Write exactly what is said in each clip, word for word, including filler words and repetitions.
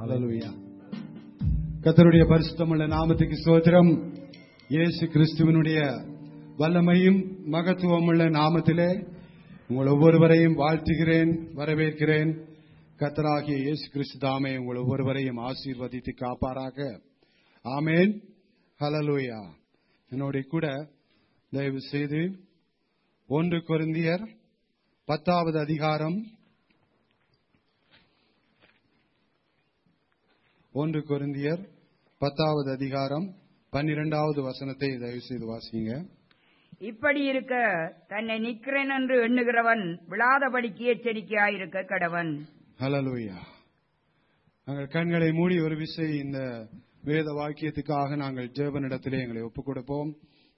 ஹல்லேலூயா. கர்த்தருடைய பரிசுத்தமுள்ள நாமத்துக்கு ஸ்தோத்திரம். இயேசு கிறிஸ்துவினுடைய வல்லமையும் மகத்துவமுள்ள நாமத்திலே உங்கள் ஒவ்வொருவரையும் வாழ்த்துகிறேன், வரவேற்கிறேன். கர்த்தராகிய இயேசு கிறிஸ்து தாமே உங்கள் ஒவ்வொருவரையும் ஆசீர்வதித்து காப்பாராக. ஆமேன். ஹல்லேலூயா. என்னோட கூட தயவு செய்து ஒன்று கொரிந்தியர் பத்தாவது அதிகாரம் ஒன்று கொரிந்தியர் பத்தாவது அதிகாரம் பன்னிரெண்டாவது வசனத்தை தயவு செய்து வாசிங்க. இப்படி இருக்க தன்னை நிற்கிறேன் என்று எண்ணுகிறவன் விழாதபடிக்கு எச்சரிக்கையாயிருக்க கடவன். ஹல்லேலூயா. நாங்கள் கண்களை மூடி ஒரு விசை இந்த வேத வாக்கியத்துக்காக நாங்கள் தேவனிடத்திலே எங்களை ஒப்புக் கொடுப்போம்.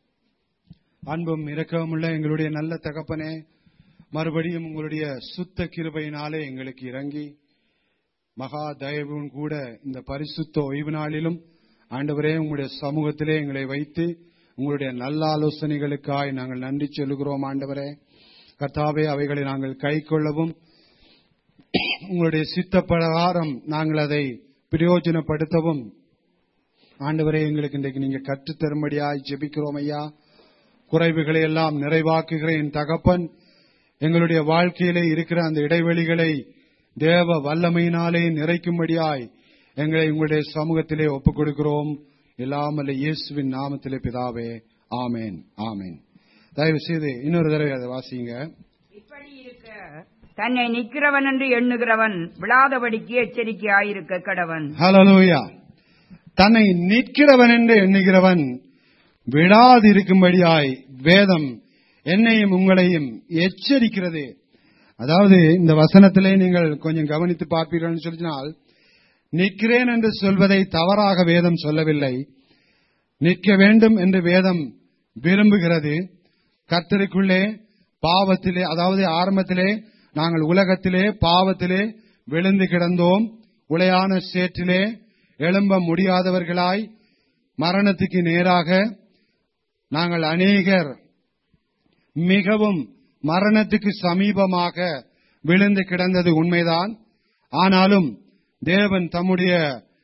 அன்பும் இரக்கமுள்ள எங்களுடைய நல்ல தகப்பனே, மறுபடியும் உங்களுடைய சுத்த கிருபையினாலே எங்களுக்கு இறங்கி மகா தயவும் கூட இந்த பரிசுத்த ஓய்வு நாளிலும் ஆண்டவரே உங்களுடைய சமூகத்திலே எங்களை வைத்து உங்களுடைய நல்ல ஆலோசனைகளுக்காய் நாங்கள் நன்றி சொல்லுகிறோம். ஆண்டவரே கர்த்தாவே, அவைகளை நாங்கள் கை கொள்ளவும் உங்களுடைய சித்த பிரகாரம் நாங்கள் அதை பிரயோஜனப்படுத்தவும் ஆண்டவரே எங்களுக்கு இன்றைக்கு நீங்க கற்றுத்தரும்படியாய் ஜெபிக்கிறோம். ஐயா, குறைவுகளை எல்லாம் நிறைவாக்குகிற என் தகப்பன், எங்களுடைய வாழ்க்கையிலே இருக்கிற அந்த இடைவெளிகளை தேவ வல்லமையினாலே நிறைக்கும்படியாய் எங்களை உங்களுடைய சமூகத்திலே ஒப்புக் கொடுக்கிறோம். எல்லாம் அல்ல இயேசுவின் நாமத்திலே பிதாவே, ஆமேன், ஆமேன். தயவு செய்து இன்னொரு தடவை அதை வாசிங்க. இப்படி இருக்க தன்னை நிற்கிறவன் என்று எண்ணுகிறவன் விழாதபடிக்கு எச்சரிக்கையாயிருக்க கடவன். ஹல்லேலூயா. தன்னை நிற்கிறவன் என்று எண்ணுகிறவன் விழாதிருக்கும்படியாய் வேதம் என்னையும் உங்களையும் எச்சரிக்கிறது. அதாவது இந்த வசனத்திலே நீங்கள் கொஞ்சம் கவனித்து பார்ப்பீர்கள் சொன்னால், நிற்கிறேன் என்று சொல்வதை தவறாக வேதம் சொல்லவில்லை. நிற்க வேண்டும் என்று வேதம் விரும்புகிறது. கர்த்தருக்குள்ளே பாவத்திலே, அதாவது ஆரம்பத்திலே நாங்கள் உலகத்திலே பாவத்திலே விழுந்து கிடந்தோம். உளையான சேற்றிலே எழும்ப முடியாதவர்களாய் மரணத்துக்கு நேராக நாங்கள் அநேகர் மிகவும் மரணத்துக்கு சமீபமாக விழுந்து கிடந்தது உண்மைதான். ஆனாலும் தேவன் தம்முடைய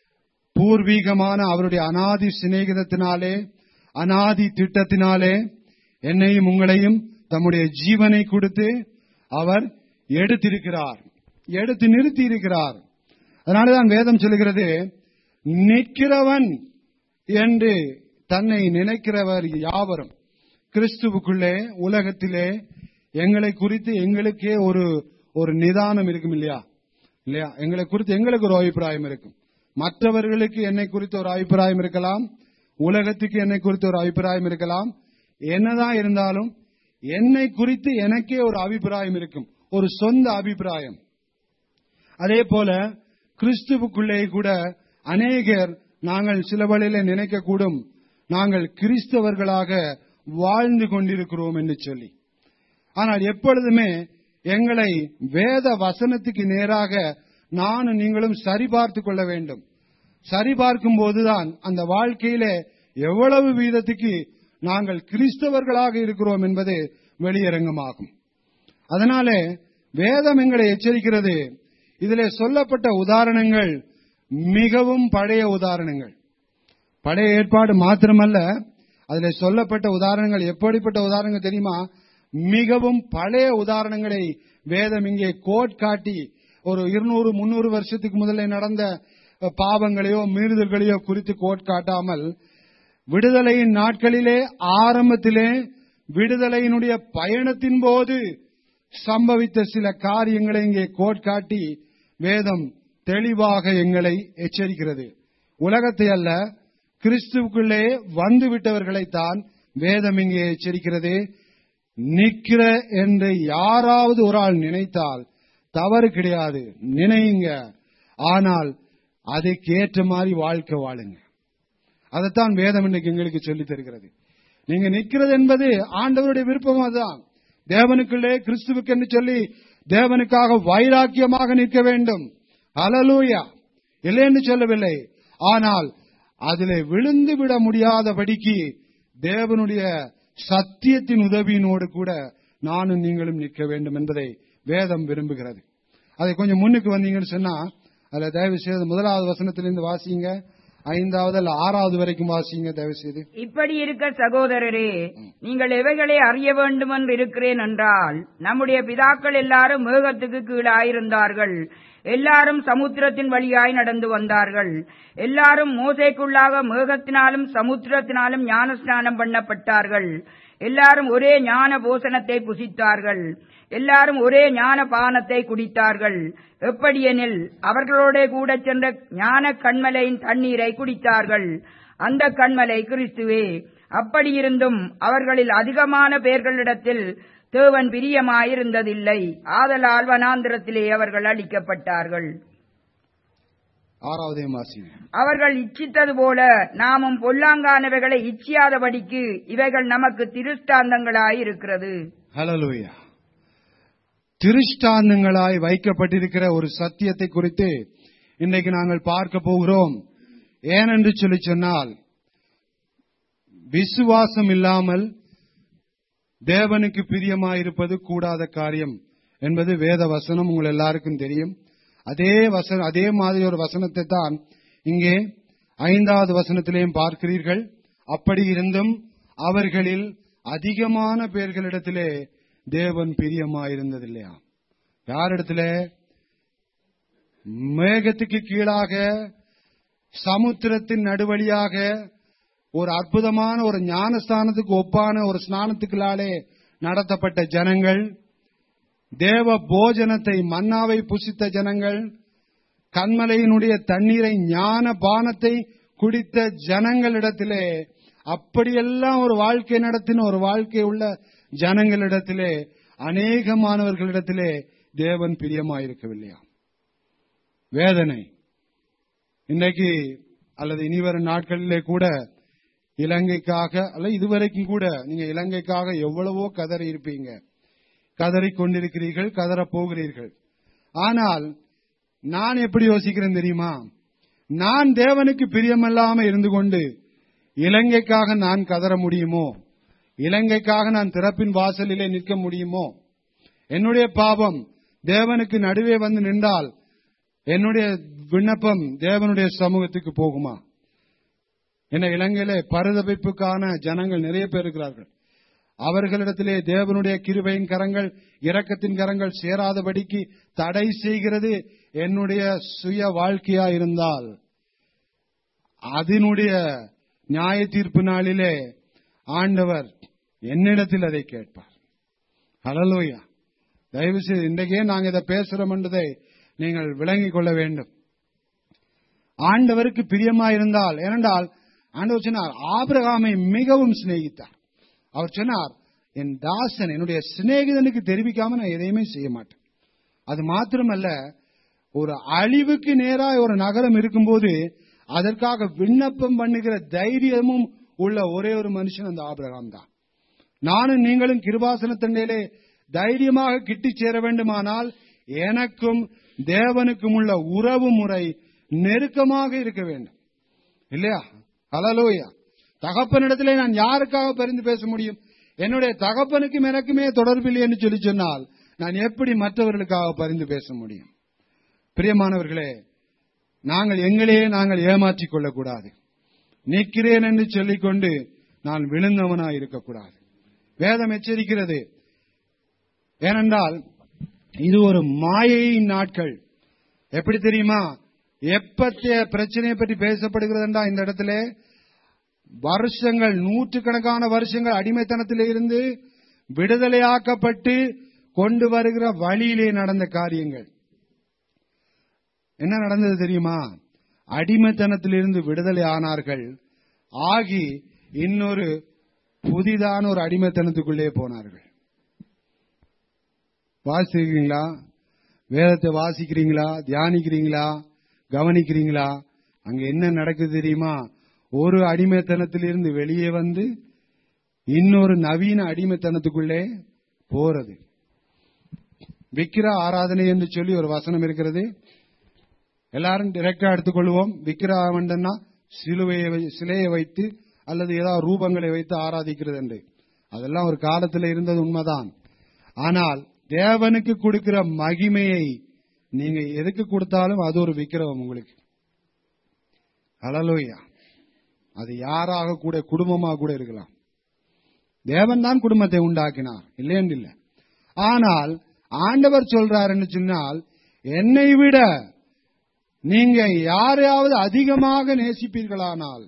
பூர்வீகமான அவருடைய அநாதி சிநேகிதத்தினாலே, அநாதி திட்டத்தினாலே என்னையும் உங்களையும் தம்முடைய ஜீவனை கொடுத்து அவர் எடுத்திருக்கிறார், எடுத்து நிறுத்தி இருக்கிறார். அதனாலதான் வேதம் சொல்லுகிறது, நிற்கிறவன் என்று தன்னை நினைக்கிறவர் யாவரும் கிறிஸ்துவுக்குள்ளே உலகத்திலே எங்களை குறித்து எங்களுக்கே ஒரு ஒரு நிதானம் இருக்கும் இல்லையா இல்லையா எங்களை குறித்து எங்களுக்கு ஒரு அபிப்பிராயம் இருக்கும். மற்றவர்களுக்கு என்னை குறித்து ஒரு அபிப்பிராயம் இருக்கலாம், உலகத்துக்கு என்னை குறித்து ஒரு அபிப்பிராயம் இருக்கலாம். என்னதான் இருந்தாலும் என்னை குறித்து எனக்கே ஒரு அபிப்பிராயம் இருக்கும், ஒரு சொந்த அபிப்பிராயம். அதே போல கிறிஸ்துவுக்குள்ளே கூட அநேகர் நாங்கள் சில வழியில நினைக்கக்கூடும், நாங்கள் கிறிஸ்தவர்களாக வாழ்ந்து கொண்டிருக்கிறோம் என்று சொல்லி. ஆனால் எப்பொழுதுமே எங்களை வேத வசனத்துக்கு நேராக நானும் நீங்களும் சரிபார்த்து கொள்ள வேண்டும். சரிபார்க்கும் போதுதான் அந்த வாழ்க்கையிலே எவ்வளவு வீதத்துக்கு நாங்கள் கிறிஸ்தவர்களாக இருக்கிறோம் என்பது வெளியரங்கமாகும். அதனாலே வேதம் எங்களை எச்சரிக்கிறது. இதிலே சொல்லப்பட்ட உதாரணங்கள் மிகவும் பழைய உதாரணங்கள். பழைய ஏற்பாடு மாத்திரமல்ல, அதில் சொல்லப்பட்ட உதாரணங்கள் எப்படிப்பட்ட உதாரணங்கள் தெரியுமா? மிகவும் பழைய உதாரணங்களை வேதம் இங்கே கோட் காட்டி ஒரு இருநூறு முன்னூறு வருஷத்துக்கு முதல்ல நடந்த பாவங்களையோ மீறுதல்களையோ குறித்து கோட் காட்டாமல், விடுதலையின் நாட்களிலே ஆரம்பத்திலே விடுதலையினுடைய பயணத்தின் போது சம்பவித்த சில காரியங்களை இங்கே கோட் காட்டி வேதம் தெளிவாக எங்களை எச்சரிக்கிறது. உலகத்தை அல்ல, கிறிஸ்துவுக்குள்ளே வந்து விட்டவர்களைத்தான் வேதம் இங்கே எச்சரிக்கிறது. நிற்கிற என்று யாராவது ஒரு ஆள் நினைத்தால் தவறு கிடையாது, நினைங்க. ஆனால் அதுக்கு ஏற்ற மாதிரி வாழ்க்கை வாழுங்க. அதைத்தான் வேதம் இன்னைக்கு எங்களுக்கு சொல்லித் தருகிறது. நீங்க நிற்கிறது என்பது ஆண்டவருடைய விருப்பம். அதுதான் தேவனுக்குள்ளே கிறிஸ்துவுக்கு என்று சொல்லி தேவனுக்காக வைராக்கியமாக நிற்க வேண்டும். ஹல்லேலூயா. இல்லை என்று சொல்லவில்லை. ஆனால் அதிலே விழுந்து விட முடியாதபடிக்கு தேவனுடைய சத்தியத்தின் உதவியினோடு கூட நானும் நீங்களும் நிற்க வேண்டும் என்பதை வேதம் விரும்புகிறது. அதை கொஞ்சம் முன்னுக்கு வந்தீங்கன்னு சொன்னா, அதுல தயவு செய்து முதலாவது வசனத்திலிருந்து வாசிங்க, ஐந்தாவது அல்ல ஆறாவது வரைக்கும் வாசிங்க தயவு செய்து. இப்படி இருக்க சகோதரரே, நீங்கள் எவைகளை அறிய வேண்டும் என்று இருக்கிறேன் என்றால், நம்முடைய பிதாக்கள் எல்லாரும் மேகத்துக்கு கீழாயிருந்தார்கள், எல்லாரும் சமுத்திரத்தின் வழியாய் நடந்து வந்தார்கள், எல்லாரும் மோசேக்குள்ளாக மேகத்தினாலும் சமுத்திரத்தினாலும் ஞானஸ்நானம் பண்ணப்பட்டார்கள், எல்லாரும் ஒரே ஞான போசனத்தை புசித்தார்கள், எல்லாரும் ஒரே ஞான பானத்தை குடித்தார்கள். எப்படியெனில் அவர்களோட கூட சென்ற ஞான கண்மலையின் தண்ணீரை குடித்தார்கள். அந்த கண்மலை கிறிஸ்துவே. அப்படியிருந்தும் அவர்களில் அதிகமான பேர்களிடத்தில் தேவன் பிரியமாயிருந்ததில்லை. ஆதலால் வனாந்திரத்திலே அவர்கள் அழிக்கப்பட்டார்கள். ஆறாவதையும் வாசிங்க. அவர்கள் இச்சித்தது போல நாமும் பொல்லாங்கானவைகளை இச்சியாதபடிக்கு இவைகள் நமக்கு திருஷ்டாந்தங்களாயிருக்கிறது. ஹல்லேலூயா. திருஷ்டாந்தங்களாய் வைக்கப்பட்டிருக்கிற ஒரு சத்தியத்தை குறித்து இன்றைக்கு நாங்கள் பார்க்க போகிறோம். ஏனென்று சொல்லி சொன்னால், விசுவாசம் இல்லாமல் தேவனுக்கு பிரியமாயிருப்பது கூடாத காரியம் என்பது வேத வசனம், உங்கள் எல்லாருக்கும் தெரியும். அதே வசனம், அதே மாதிரி ஒரு வசனத்தை தான் இங்கே ஐந்தாவது வசனத்திலேயும் பார்க்கிறீர்கள். அப்படி இருந்தும் அவர்களில் அதிகமான பேர்களிடத்திலே தேவன் பிரியமாயிருந்ததில்லையா? யாரிடத்துல? மேகத்துக்கு கீழாக சமுத்திரத்தின் நடுவழியாக ஒரு அற்புதமான ஒரு ஞானஸ்தானத்துக்கு ஒப்பான ஒரு ஸ்நானத்துக்குள்ளாலே நடத்தப்பட்ட ஜனங்கள், தேவ போஜனத்தை மன்னாவை புசித்த ஜனங்கள், கண்மலையினுடைய தண்ணீரை ஞான பானத்தை குடித்த ஜனங்களிடத்திலே, அப்படியெல்லாம் ஒரு வாழ்க்கை நடத்தின ஒரு வாழ்க்கை உள்ள ஜனங்களிடத்திலே, அநேகமானவர்களிடத்திலே தேவன் பிரியமாயிருக்கவில்லையா? வேதனை. இன்றைக்கு அல்லது இனிவரும் நாட்களிலே கூட இலங்கைக்காக அல்ல இதுவரைக்கும் கூட நீங்க இலங்கைக்காக எவ்வளவோ கதறி இருப்பீங்க, கதறி கொண்டிருக்கிறீர்கள், கதற போகிறீர்கள். ஆனால் நான் எப்படி யோசிக்கிறேன் தெரியுமா? நான் தேவனுக்கு பிரியமில்லாம இருந்து கொண்டு இலங்கைக்காக நான் கதற முடியுமோ? இலங்கைக்காக நான் திறப்பின் வாசலிலே நிற்க முடியுமோ? என்னுடைய பாவம் தேவனுக்கு நடுவே வந்து நின்றால் என்னுடைய விண்ணப்பம் தேவனுடைய சமூகத்துக்கு போகுமா? என்ன, இலங்கையிலே பரிதபிப்புக்கான ஜனங்கள் நிறைய பேர் இருக்கிறார்கள். அவர்களிடத்திலே தேவனுடைய கிருபையின் கரங்கள், இரக்கத்தின் கரங்கள் சேராதபடிக்கு தடை செய்கிறது என்னுடைய சுய வாழ்க்கையா இருந்தால், அதனுடைய நியாய தீர்ப்பு நாளிலே ஆண்டவர் என்னிடத்தில் அதை கேட்பார். ஹல்லேலூயா. தயவு செய்து இன்றைக்கே நாங்கள் இதை பேசுறோம் என்பதை நீங்கள் விளங்கிக் கொள்ள வேண்டும். ஆண்டவருக்கு பிரியமாயிருந்தால், ஏனென்றால் ஆண்டவர் சொன்னார், ஆபிரகாமை மிகவும் சிநேகித்தார். அவர் சொன்னார், என் தாசன் என்னுடைய சிநேகிதனுக்கு தெரிவிக்காம நான் எதையுமே செய்ய மாட்டேன். அது மாத்திரமல்ல, ஒரு அழிவுக்கு நேராக ஒரு நகரம் இருக்கும்போது அதற்காக விண்ணப்பம் பண்ணுகிற தைரியமும் உள்ள ஒரே ஒரு மனுஷன் அந்த ஆபிரகாம் தான். நானும் நீங்களும் கிருபாசன தண்டையிலே தைரியமாக கிட்டி சேர வேண்டுமானால் எனக்கும் தேவனுக்கும் உள்ள உறவு முறை நெருக்கமாக இருக்க வேண்டும், இல்லையா? ஹல்லேலூயா. தகப்பனிடத்திலே நான் யாருக்காக பரிந்து பேச முடியும்? என்னுடைய தகப்பனுக்கும் எனக்குமே தொடர்பில்லை என்று சொல்லி சொன்னால் நான் எப்படி மற்றவர்களுக்காக பரிந்து பேச முடியும்? பிரியமானவர்களே, நாங்கள் எங்களையே நாங்கள் ஏமாற்றிக் கொள்ளக்கூடாது. நிற்கிறேன் என்று சொல்லிக்கொண்டு நான் விழுந்தவனாய் இருக்கக்கூடாது. வேதம் எச்சரிக்கிறது. ஏனென்றால் இது ஒரு மாயையின் நாட்கள். எப்படி தெரியுமா? எப்பத்திய பிரச்சனையை பற்றி பேசப்படுகிறது என்றால், இந்த இடத்துல வருஷங்கள், நூற்றுக்கணக்கான வருஷங்கள் அடிமைத்தனத்திலே இருந்து விடுதலையாக்கப்பட்டு கொண்டு வருகிற வழியிலே நடந்த காரியங்கள். என்ன நடந்தது தெரியுமா? அடிமைத்தனத்திலிருந்து விடுதலை ஆனார்கள், ஆகி இன்னொரு புதிதான ஒரு அடிமைத்தனத்துக்குள்ளே போனார்கள். வாசிக்கிறீங்களா? வேதத்தை வாசிக்கிறீங்களா? தியானிக்கிறீங்களா? கவனிக்கிறீங்களா? அங்க என்ன நடக்குது தெரியுமா? ஒரு அடிமைத்தனத்திலிருந்து வெளியே வந்து இன்னொரு நவீன அடிமைத்தனத்துக்குள்ளே போறது. விக்கிர ஆராதனை என்று சொல்லி ஒரு வசனம் இருக்கிறது. எல்லாரும் டிரெக்டா எடுத்துக்கொள்வோம். விக்கிரகம்னா சிலுவையை சிலையை வைத்து அல்லது ஏதாவது ரூபங்களை வைத்து ஆராதிக்கிறது என்று. அதெல்லாம் ஒரு காலத்தில் இருந்தது, உண்மைதான். ஆனால் தேவனுக்கு கொடுக்கிற மகிமையை நீங்க எதுக்கு கொடுத்தாலும் அது ஒரு விக்கிரகம் உங்களுக்கு. ஹல்லேலூயா. அது யாராக கூட, குடும்பமாக கூட இருக்கலாம். தேவன் தான் குடும்பத்தை உண்டாக்கினார், இல்லைன்னு இல்லை. ஆனால் ஆண்டவர் சொல்றாருன்னு சொன்னால், என்னை விட நீங்க யாரையாவது அதிகமாக நேசிப்பீர்களானால்,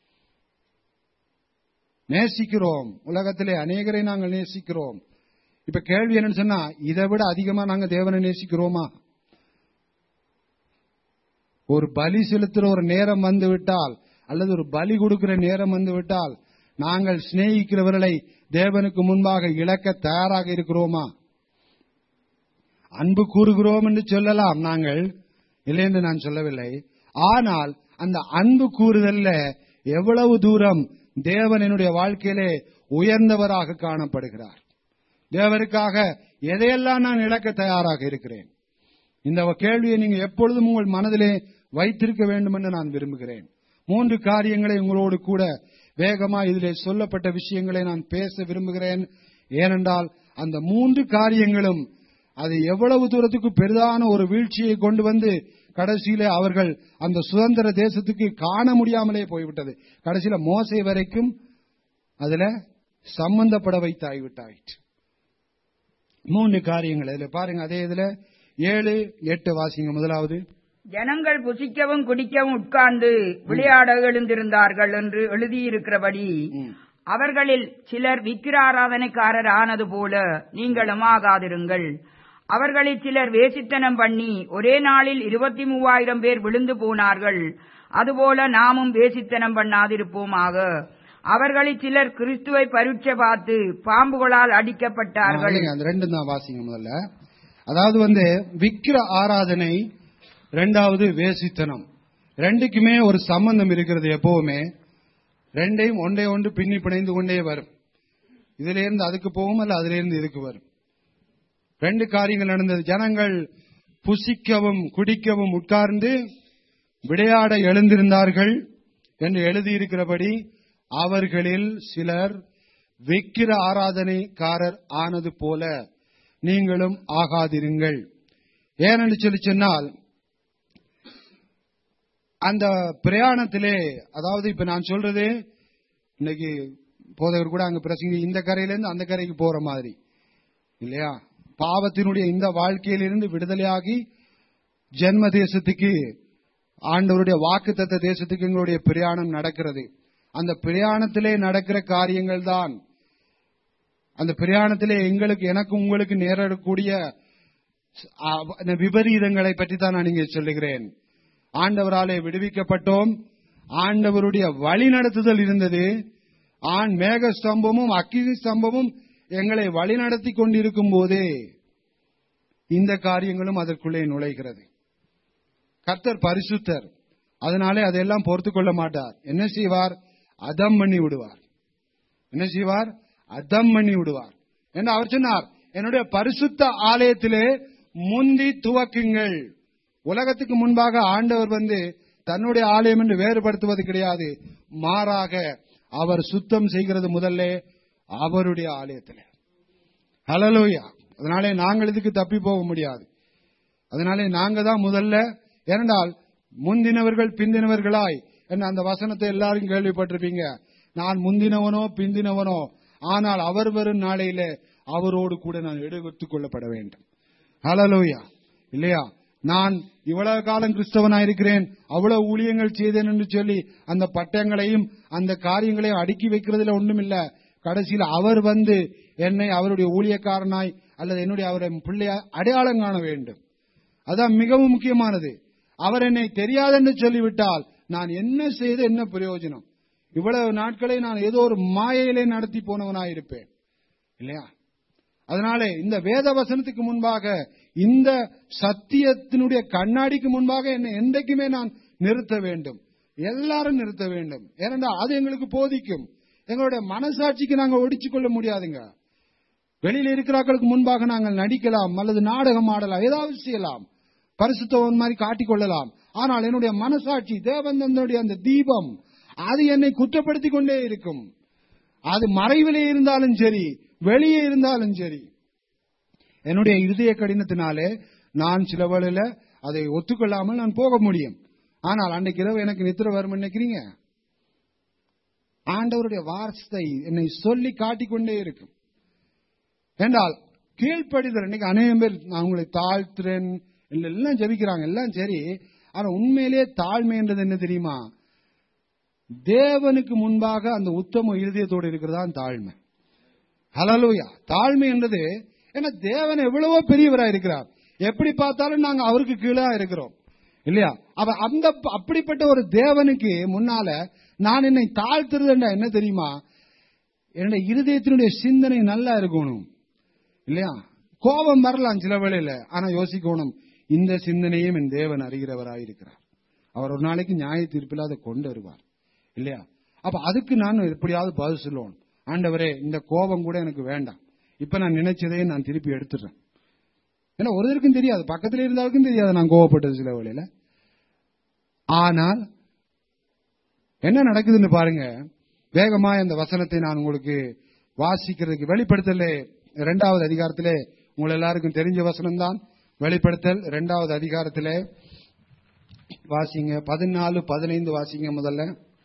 நேசிக்கிறோம், உலகத்திலே அநேகரை நாங்கள் நேசிக்கிறோம். இப்ப கேள்வி என்னன்னு சொன்னா, இதை விட அதிகமா நாங்க தேவனை நேசிக்கிறோமா? ஒரு பலி செலுத்துற ஒரு நேரம் வந்து விட்டால், அல்லது ஒரு பலி கொடுக்கிற நேரம் வந்து விட்டால், நாங்கள் சிநேகிக்கிறவர்களை தேவனுக்கு முன்பாக இழக்க தயாராக இருக்கிறோமா? அன்பு கூறுகிறோம் என்று சொல்லலாம் நாங்கள், இல்லை என்று நான் சொல்லவில்லை. ஆனால் அந்த அன்பு கூறுதல்ல எவ்வளவு தூரம் தேவன் என்னுடைய வாழ்க்கையிலே உயர்ந்தவராக காணப்படுகிறார். தேவனுக்காக எதையெல்லாம் நான் இழக்க தயாராக இருக்கிறேன்? இந்த கேள்வியை நீங்க எப்பொழுதும் உங்கள் மனதிலே வைத்திருக்க வேண்டும் என்று நான் விரும்புகிறேன். மூன்று காரியங்களை உங்களோடு கூட வேகமா இதிலே சொல்லப்பட்ட விஷயங்களை நான் பேச விரும்புகிறேன். ஏனென்றால் அந்த மூன்று காரியங்களும் அது எவ்வளவு தூரத்துக்கு பெரிதான ஒரு வீழ்ச்சியை கொண்டு வந்து கடைசியில அவர்கள் அந்த சுதந்திர தேசத்துக்கு காண முடியாமலே போய்விட்டது. கடைசியில மோசே வரைக்கும் அதுல சம்பந்தப்பட வைத்தாய்விட்டாயிற்று. மூன்று காரியங்கள் இதுல பாருங்க. அதே இதுல ஏழு எட்டு வாசிங்க. முதலாவது, ஜனங்கள் புசிக்கவும் குடிக்கவும் உட்கார்ந்து விளையாட எழுந்திருந்தார்கள் என்று எழுதியிருக்கிறபடி அவர்களில் சிலர் விக்கிராராதனைக்காரர் ஆனது போல நீங்களும் ஆகாதிருங்கள். அவர்களில் சிலர் வேசித்தனம் பண்ணி ஒரே நாளில் இருபத்தி மூவாயிரம் பேர் விழுந்து போனார்கள். அதுபோல நாமும் வேசித்தனம் பண்ணாதிருப்போமாக. அவர்களில் சிலர் கிறிஸ்துவை பரீட்சை பார்த்து பாம்புகளால் அடிக்கப்பட்டார்கள். ரெண்டு தான் வாசிங்க முதல்ல. அதாவது வந்து விக்கிர ஆராதனை, ரெண்டாவது வேசித்தனம், ரெண்டுக்குமே ஒரு சம்பந்தம் இருக்கிறது. எப்பவுமே ரெண்டையும் ஒன்றே ஒன்று பின்னி பிணைந்து கொண்டே வரும். இதுல இருந்து அதுக்கு போகும், அல்ல அதுல இருந்து இதுக்கு வரும். ரெண்டு காரியங்கள் நடந்தது. ஜனங்கள் புசிக்கவும் குடிக்கவும் உட்கார்ந்து விளையாட எழுந்திருந்தார்கள் என்று எழுதியிருக்கிறபடி அவர்களில் சிலர் விக்கிர ஆராதனைக்காரர் ஆனது போல நீங்களும் ஆகாதிருங்கள். ஏனென்று சொல்லி சொன்னால், அந்த பிரயாணத்திலே, அதாவது இப்ப நான் சொல்றது இன்னைக்கு போதவர் கூட அங்க பிரசங்க இந்த கரையிலிருந்து அந்த கரைக்கு போற மாதிரி இல்லையா? பாவத்தினுடைய இந்த வாழ்க்கையிலிருந்து விடுதலையாகி ஜென்ம தேசத்துக்கு, ஆண்டவருடைய வாக்குத்தத்த தேசத்துக்கு எங்களுடைய பிரயாணம் நடக்கிறது. அந்த பிரயாணத்திலே நடக்கிற காரியங்கள் தான், அந்த பிரயாணத்திலே எங்களுக்கு எனக்கு உங்களுக்கு நேரக்கூடிய விபரீதங்களை பற்றி தான் நான் இங்கே சொல்லுகிறேன். ஆண்டவராலே விடுவிக்கப்பட்டோம். ஆண்டவருடைய வழி நடத்துதல் இருந்தது. ஆண் மேக ஸ்தம்பமும் அக்கினி ஸ்தம்பமும் எங்களை வழிநடத்தி கொண்டிருக்கும் போதே இந்த காரியங்களும் அதற்குள்ளே நுழைகிறது. கர்த்தர் பரிசுத்தர், அதனாலே அதெல்லாம் பொறுத்து கொள்ள மாட்டார். என்ன செய்வார்? அதம் பண்ணி விடுவார். என்ன செய்வார்? அதம் பண்ணி விடுவார் என்று அவர் சொன்னார். என்னுடைய பரிசுத்த ஆலயத்திலே முந்தி துவக்குங்கள். உலகத்துக்கு முன்பாக ஆண்டவர் வந்து தன்னுடைய ஆலயம் என்று வேறுபடுத்துவது கிடையாது. மாறாக அவர் சுத்தம் செய்கிறது முதல்ல அவருடைய ஆலயத்தில். ஹல்லேலூயா. அதனாலே நாங்கள் இதுக்கு தப்பி போக முடியாது. அதனாலே நாங்க தான் முதல்ல. ஏனென்றால் முந்தினவர்கள் பிந்தினவர்களாய் என்ன அந்த வசனத்தை எல்லாரும் கேள்விப்பட்டிருப்பீங்க. நான் முந்தினவனோ பிந்தினவனோ, ஆனால் அவர் வரும் நாளையில அவரோடு கூட நான் எடுத்துக் கொள்ளப்பட வேண்டும். ஹல்லேலூயா. இல்லையா? நான் இவ்வளவு காலம் கிறிஸ்தவனாயிருக்கிறேன், அவ்வளவு ஊழியங்கள் செய்தேன் என்று சொல்லி அந்த பட்டங்களையும் அந்த காரியங்களையும் அடுக்கி வைக்கிறதுல ஒன்றும் இல்ல. கடைசியில் அவர் வந்து என்னை அவருடைய ஊழியக்காரனாய் அல்லது என்னுடைய அவருடைய பிள்ளையா அடையாளம் காண வேண்டும். அதான் மிகவும் முக்கியமானது. அவர் என்னை தெரியாதென்று சொல்லிவிட்டால் நான் என்ன செய்து என்ன பிரயோஜனம்? இவ்வளவு நாட்களை நான் ஏதோ ஒரு மாயையிலே நடத்தி போனவனாயிருப்பேன் இல்லையா? அதனாலே இந்த வேத வசனத்துக்கு முன்பாக, இந்த சத்தியத்தினுடைய கண்ணாடிக்கு முன்பாக என்னை என்றைக்குமே நான் நிறுத்த வேண்டும். எல்லாரும் நிறுத்த வேண்டும். ஏனென்றால் அது எங்களுக்கு போதிக்கும். எங்களுடைய மனசாட்சிக்கு நாங்கள் ஒடிச்சு கொள்ள முடியாதுங்க. வெளியில இருக்கிறார்களுக்கு முன்பாக நாங்கள் நடிக்கலாம், அல்லது நாடகம் ஆடலாம், ஏதாவது செய்யலாம், பரிசுத்தவன் மாதிரி காட்டிக்கொள்ளலாம். ஆனால் என்னுடைய மனசாட்சி, தேவனுடைய அந்த தீபம், அது என்னை குற்றப்படுத்திக் கொண்டே இருக்கும். அது மறைவிலே இருந்தாலும் சரி, வெளியே இருந்தாலும் சரி. என்னுடைய இருதய கடினத்தினாலே நான் சில வேளையில அதை ஒத்துக்கொள்ளாமல் நான் போக முடியும். ஆனால் அன்றைக்கு இரவு எனக்கு நித்திர வரும் நினைக்கிறீங்க? ஆண்டவருடைய வார்த்தை என்னை சொல்லி காட்டிக்கொண்டே இருக்கும். என்றால் கீழ்ப்படிதல். இன்னைக்கு அநேகம் பேர் நான் உங்களை தாழ்த்துறேன் எல்லாம் ஜெபிக்கிறாங்க, எல்லாம் சரி. ஆனா உண்மையிலே தாழ்மை என்றது என்ன தெரியுமா? தேவனுக்கு முன்பாக அந்த உத்தம இருதயத்தோடு இருக்கிறதான் தாழ்மை. ஹல்லேலூயா. தாழ்மை என்றது ஏன்னா தேவன் எவ்வளவோ பெரியவராக இருக்கிறார். எப்படி பார்த்தாலும் நாங்க அவருக்கு கீழே இருக்கிறோம் இல்லையா? அவ அந்த அப்படிப்பட்ட ஒரு தேவனுக்கு முன்னால நான் என்னை தாழ்த்துறது என்ன தெரியுமா? என்னுடைய இருதயத்தினுடைய சிந்தனை நல்லா இருக்கணும் இல்லையா? கோபம் வரலாம் சில வேளையில, ஆனா யோசிக்கணும், இந்த சிந்தனையும் என் தேவன் அறிகிறவராயிருக்கிறார். அவர் ஒரு நாளைக்கு நியாய தீர்ப்பில் அதை கொண்டு வருவார் இல்லையா? அப்ப அதுக்கு நான் எப்படியாவது பதில் சொல்லுவோம். ஆண்டவரே, இந்த கோபம் கூட எனக்கு வேண்டாம், இப்ப நான் நினைச்சதையே நான் திருப்பி எடுத்துடுறேன். ஏன்னா ஒருத்தருக்கும் தெரியாது, பக்கத்துல இருந்தாலும் தெரியாது நான் கோவப்பட்டது சில வேளையில. ஆனால் என்ன நடக்குதுன்னு பாருங்க. வேகமா இந்த வசனத்தை நான் உங்களுக்கு வாசிக்கிறதுக்கு வெளிப்படுத்தலே இரண்டாவது அதிகாரத்திலே உங்கள் எல்லாருக்கும் தெரிஞ்ச வசனம் தான். வெளிப்படுத்தல் இரண்டாவது அதிகாரத்திலே வாசிங்க, பதினாலு பதினைந்து வாசிங்க முதல்ல.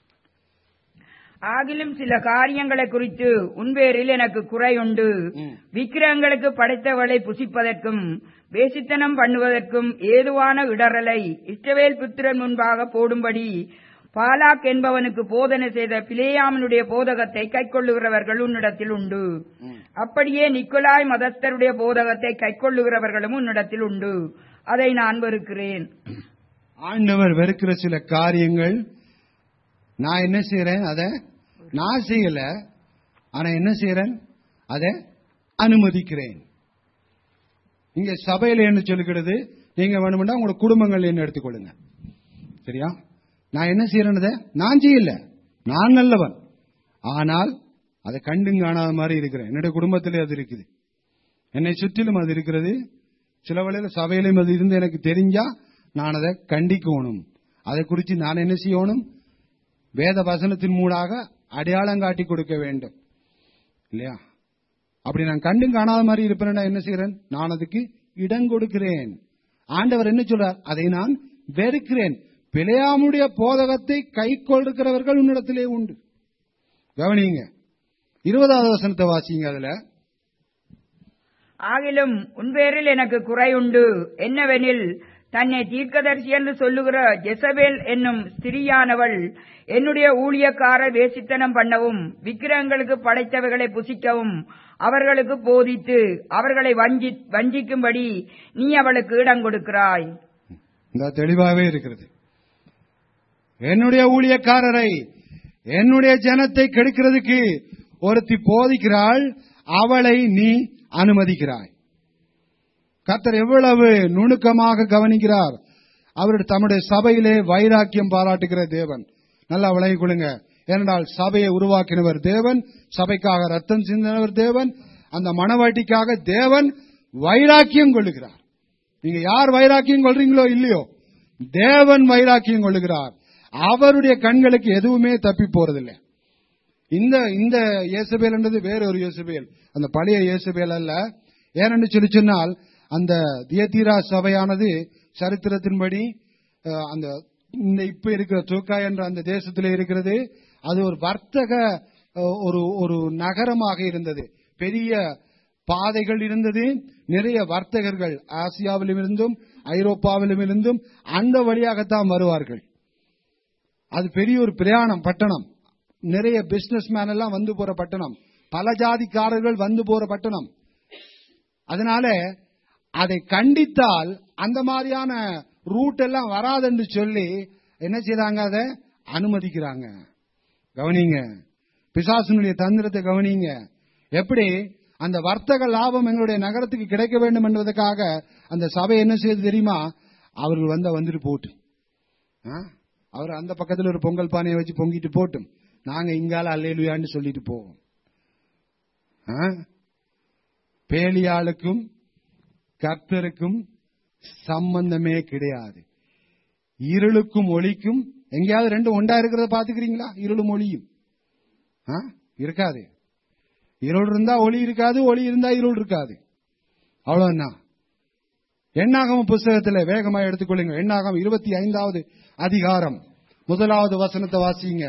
ஆகிலும் சில காரியங்களை குறித்து உன்பேரில் எனக்கு குறை உண்டு. விக்கிரகங்களுக்கு படைத்தவளை புசிப்பதற்கும் வேசித்தனம் பண்ணுவதற்கும் ஏதுவான இடரலை இஸ்ரவேல் புத்திரன் முன்பாக போடும்படி பாலாக் என்பவனுக்கு போதனை செய்த பிலேயாமனுடைய போதகத்தை கைக்கொள்ளுகிறவர்கள் உன்னிடத்தில் உண்டு. அப்படியே நிக்கோலாய் மதஸ்தருடைய போதகத்தை கைக்கொள்ளுகிறவர்களும் உன்னிடத்தில் உண்டு. அதை நான் வெறுக்கிறேன். ஆண்டவர் வெறுக்கிற சில காரியங்கள் நான் என்ன செய்யறேன்? அதை நான் செய்யல, ஆனா என்ன செய்யறேன்? அதை அனுமதிக்கிறேன். இங்க சபையில என்ன சொல்லுகிறது? நீங்க வேணும்னா உங்களோட குடும்பங்கள் என்ன எடுத்துக்கொள்ளுங்க, சரியா? நான் என்ன செய்யறேன்? நான் செய்யல, நான் நல்லவன், ஆனால் அதை கண்டும் காணாத மாதிரி இருக்கிறேன். என்னுடைய குடும்பத்திலே அது இருக்குது, என்னை சுற்றிலும் அது இருக்கிறது. சில வேளையில சபையிலும் அது இருந்து எனக்கு தெரிஞ்சா நான் அதை கண்டிக்கணும். அதை குறித்து நான் என்ன செய்யணும்? வேத வசனத்தின் மூலமாக அடையாளம் காட்டி கொடுக்க வேண்டும் இல்லையா? அப்படி நான் கண்டும் காணாத மாதிரி இருப்பேன். என்ன செய்யறேன்? நான் அதுக்கு இடம் கொடுக்கிறேன். ஆண்டவர் என்ன சொல்றார்? அதை நான் வெறுக்கிறேன். பிலேயாமுடைய போதகத்தை கை கொள்கிறவர்கள் உன்னிடத்திலே உண்டு. கவனிங்க, இருபதாவது வசனத்தை வாசிங்க. அதுல ஆகிலும் உன்பேரில் எனக்கு குறை உண்டு. என்னவெனில், தன்னை தீர்க்கதரிசி என்று சொல்லுகிற ஜெசபேல் என்னும் ஸ்திரியானவள் என்னுடைய ஊழியக்காரர் வேசித்தனம் பண்ணவும் விக்கிரகங்களுக்கு படைத்தவைகளை புசிக்கவும் அவர்களுக்கு போதித்து அவர்களை வஞ்சி வஞ்சிக்கும்படி நீ அவளுக்கு இடம் கொடுக்கிறாய். இந்த தெளிவாகவே இருக்கிறது. என்னுடைய ஊழியக்காரரை, என்னுடைய ஜனத்தை கெடுக்கிறதுக்கு ஒருத்தி போதிக்கிறாள், அவளை நீ அனுமதிக்கிறாய். கர்த்தர் எவ்வளவு நுணுக்கமாக கவனிக்கிறார். அவர் தம்முடைய சபையிலே வைராக்கியம் பாராட்டுகிற தேவன். நல்லா விளங்கிக் கொள்ளுங்க. ஏனென்றால் சபையை உருவாக்கினவர் தேவன், சபைக்காக ரத்தம் சிந்தினவர் தேவன், அந்த மனவாட்டிக்காக தேவன் வைராக்கியம் கொள்ளுகிறார். நீங்க யார் வைராக்கியம் கொள்றீங்களோ இல்லையோ, தேவன் வைராக்கியம் கொள்ளுகிறார். அவருடைய கண்களுக்கு எதுவுமே தப்பி போறதில்லை. இந்த இந்த இயேசபேல் என்றது வேற ஒரு இயேசபேல், அந்த பழைய இயேசபேல் அல்ல. ஏனென்று சொல்லி சொன்னால், அந்த தியத்தீரா சபையானது சரித்திரத்தின்படி அந்த இந்த இப்ப இருக்கிற தூக்கா என்ற அந்த தேசத்திலே இருக்கிறது. அது ஒரு வர்த்தக ஒரு ஒரு நகரமாக இருந்தது. பெரிய பாதைகள் இருந்தது, நிறைய வர்த்தகர்கள் ஆசியாவிலும் இருந்தும் ஐரோப்பாவிலும் இருந்தும் அந்த வழியாகத்தான் வருவார்கள். அது பெரிய ஒரு பிரயாணம் பட்டணம், நிறைய பிசினஸ் மேன் எல்லாம் வந்து போற பட்டணம், பல ஜாதிக்காரர்கள் வந்து போற பட்டணம். அதனால அதை கண்டித்தால் அந்த மாதிரியான ரூட் எல்லாம் வராதுன்னு சொல்லி என்ன செய்றாங்க? அதை அனுமதிக்கிறாங்க. கவனிங்க, பிசாசுனுடைய தந்திரத்தை கவனிங்க. எப்படி அந்த வர்த்தக லாபம் எங்களுடைய நகரத்துக்கு கிடைக்க வேண்டும் என்பதற்காக அந்த சபை என்ன செய்யுது தெரியுமா? அவர்கள் வந்த வந்துட்டு போட்டும், அவர் அந்த பக்கத்தில் ஒரு பொங்கல் பானையை வச்சு பொங்கிட்டு போட்டும், நாங்க இங்கால அல்லேலுயான்னு சொல்லிட்டு போவோம். பேலியாளுக்கும் கர்த்தருக்கும் சம்பந்தமே கிடையாது. இருளுக்கும் ஒளிக்கும் எங்கேயாவது ரெண்டு ஒண்டா இருக்கிறத பாத்துக்கிறீங்களா? இருளும் ஒளியும் இருக்காது. இருள் இருந்தா ஒளி இருக்காது, ஒளி இருந்தா இருள் இருக்காது. அவ்வளவுதான். எண்ணாகம புஸ்தகத்தில் வேகமாக எடுத்துக்கொள்ளுங்க. எண்ணாகமம் இருபத்தி ஐந்தாவது அதிகாரம் முதலாவது வசனத்தை வாசிங்க.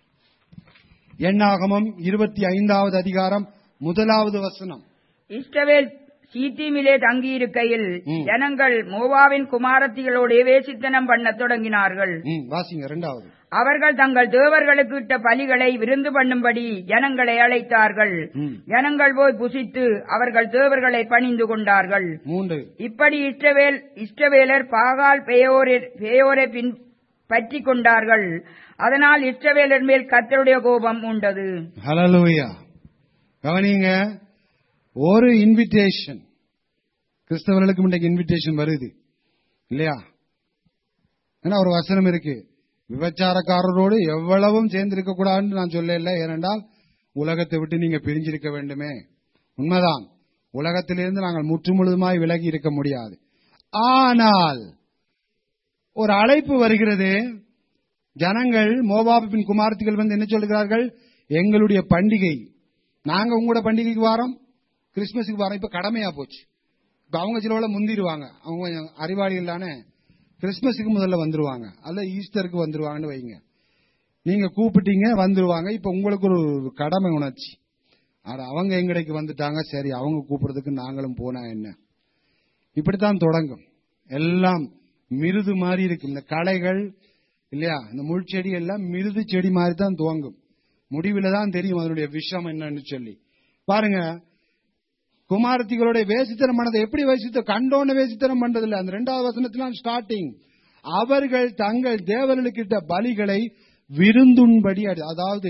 எண்ணாகமம் இருபத்தி ஐந்தாவது அதிகாரம் முதலாவது வசனம். இஸ்ரவேல் சீத்தீமிலே தங்கியிருக்கையில் ஜனங்கள் மோவாவின் குமாரத்திகளோடு வேசித்தனம் பண்ண தொடங்கினார்கள். வாசிங்க இரண்டாவது. அவர்கள் தங்கள் தேவர்களுக்கு இட்ட பலிகளை விருந்து பண்ணும்படி ஜனங்களை அழைத்தார்கள். ஜனங்கள் போய் புசித்து அவர்கள் தேவர்களை பணிந்து கொண்டார்கள். மூன்று. இப்படி இஸ்ரவேல் இஸ்ரவேலர் பாகால் பேயோரை பின் பற்றி கொண்டார்கள். அதனால் இஸ்ரவேலர் மேல் கர்த்தருடைய கோபம் உண்டது. ஹல்லேலூயா. கவனிங்க, ஒரு இன்விடேஷன் கிறிஸ்தவர்களுக்கு முன்னாடி இன்விடேஷன் வருது இல்லையா? ஏன்னா ஒரு வசனம் இருக்கு, விபச்சாரக்காரரோடு எவ்வளவும் சேர்ந்திருக்க கூடாதுன்னு நான் சொல்லல. ஏனென்றால் உலகத்தை விட்டு நீங்க பிரிஞ்சிருக்க வேண்டுமே. உண்மைதான், உலகத்திலிருந்து நாங்கள் முற்றுமுழுதுமாய் விலகி இருக்க முடியாது. ஆனால் ஒரு அழைப்பு வருகிறது. ஜனங்கள் மோவாபின் குமாரத்திகள் வந்து என்ன சொல்லுகிறார்கள்? எங்களுடைய பண்டிகை, நாங்க உங்களோட பண்டிகைக்கு வாரோம், கிறிஸ்துமஸுக்கு வாரோம். இப்ப கடமையா போச்சு. இப்ப அவங்க சிலவள முந்திருவாங்க. அவங்க அறிவாளிகள் தானே, கிறிஸ்துமஸுக்கு முதல்ல வந்துருவாங்க, அல்ல ஈஸ்டருக்கு வந்துருவாங்கன்னு வைங்க. நீங்க கூப்பிட்டீங்க வந்துருவாங்க. இப்ப உங்களுக்கு ஒரு கடமை உணர்ச்சி. அவங்க எங்கடைக்கு வந்துட்டாங்க, சரி அவங்க கூப்பிடுறதுக்கு நாங்களும் போனா என்ன? இப்படித்தான் தொடங்கும். எல்லாம் மிருது மாதிரி இருக்கும். இந்த களைகள் இல்லையா, இந்த முள் செடி எல்லாம் மிருது செடி மாதிரி தான் துவங்கும். முடிவுல தான் தெரியும் அதனுடைய விஷம் என்னன்னு சொல்லி. பாருங்க, குமாரத்திகளோட வேசித்தனம் பண்ணதை எப்படி வேசித்த கண்டோன்னு வேசித்தனம் பண்றது இல்ல. அந்த இரண்டாவது வசனத்துல ஸ்டார்டிங், அவர்கள் தங்கள் தேவர்களுக்கிட்ட பலிகளை விருந்துண்படி, அதாவது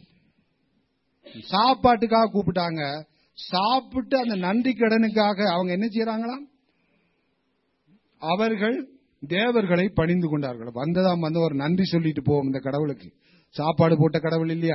சாப்பாட்டுக்காக கூப்பிட்டாங்க. சாப்பிட்டு அந்த நன்றி கடனுக்காக அவங்க என்ன செய்யறாங்களாம்? அவர்கள் தேவர்களை பணிந்து கொண்டார்கள். வந்ததாம் வந்து ஒரு நன்றி சொல்லிட்டு போவோம் இந்த கடவுளுக்கு. சாப்பாடு போட்ட கடவுள் இல்லையா?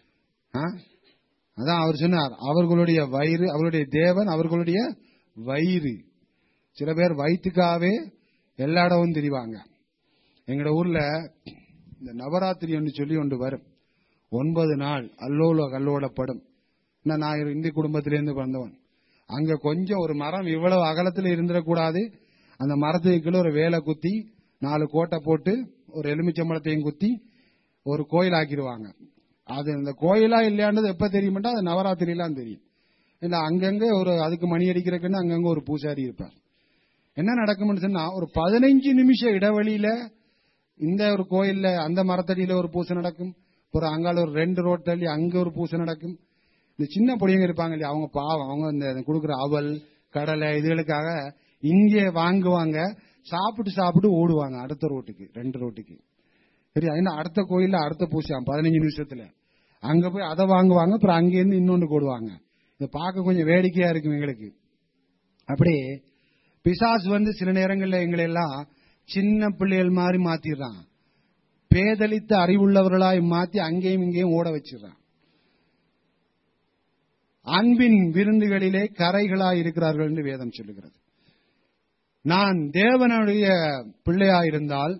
அதான் அவர் சொன்னார், அவர்களுடைய வயிறு அவர்களுடைய தேவன் அவர்களுடைய வயிறு. சில பேர் வயிற்றுக்காகவே எல்லா இடமும் தெரிவாங்க. எங்கட ஊர்ல இந்த நவராத்திரி ஒன்று சொல்லி ஒன்று வரும். ஒன்பது நாள் அல்லோல கல்லோலப்படும். நான் இந்திய குடும்பத்திலிருந்து வந்தவன். அங்க கொஞ்சம் ஒரு மரம் இவ்வளவு அகலத்தில் இருந்துடக்கூடாது. அந்த மரத்துக்குள்ள ஒரு வேலை குத்தி நாலு கோட்டை போட்டு ஒரு எலுமிச்சம்பழத்தையும் குத்தி ஒரு கோயில் ஆக்கிடுவாங்க. அது அந்த கோயிலா இல்லையான்றது எப்ப தெரியுமெண்டா அது நவராத்திரிலாம் தெரியும். இல்ல அங்கங்க ஒரு அதுக்கு மணி அடிக்கிறதுக்குன்னு அங்கங்க ஒரு பூசாரி இருப்பார். என்ன நடக்கும்னு சொன்னா, ஒரு பதினைஞ்சு நிமிஷம் இடைவெளியில இந்த ஒரு கோயில்ல அந்த மரத்தடியில ஒரு பூசை நடக்கும். ஒரு அங்கால ஒரு ரெண்டு ரோட் தள்ளி அங்க ஒரு பூசை நடக்கும். இந்த சின்ன பொடியங்க இருப்பாங்க இல்லையா, அவங்க பாவம், அவங்க இந்த கொடுக்குற அவல் கடலை இதுகளுக்காக இங்கே வாங்குவாங்க. சாப்பிட்டு சாப்பிட்டு ஓடுவாங்க அடுத்த ரோட்டுக்கு, ரெண்டு ரோட்டுக்கு. சரி, அடுத்த கோயில்ல அடுத்த பூசை பதினஞ்சு நிமிஷத்துல அங்க போய் அதை வாங்குவாங்க. அப்புறம் அங்கேருந்து இன்னொன்னு போடுவாங்க. இதை பார்க்க கொஞ்சம் வேடிக்கையா இருக்கும் எங்களுக்கு. அப்படி பிசாசு வந்து சில நேரங்கள்ல எங்களை எல்லாம் சின்ன பிள்ளைகள் மாதிரி மாத்திடுறான். பேதலித்த அறிவுள்ளவர்களாய் மாத்தி அங்கேயும் இங்கேயும் ஓட வச்சிடறான். அன்பின் விருந்துகளிலே கரைகளாய் இருக்கிறார்கள் என்று வேதம் சொல்லுகிறது. நான் தேவனுடைய பிள்ளையாயிருந்தால்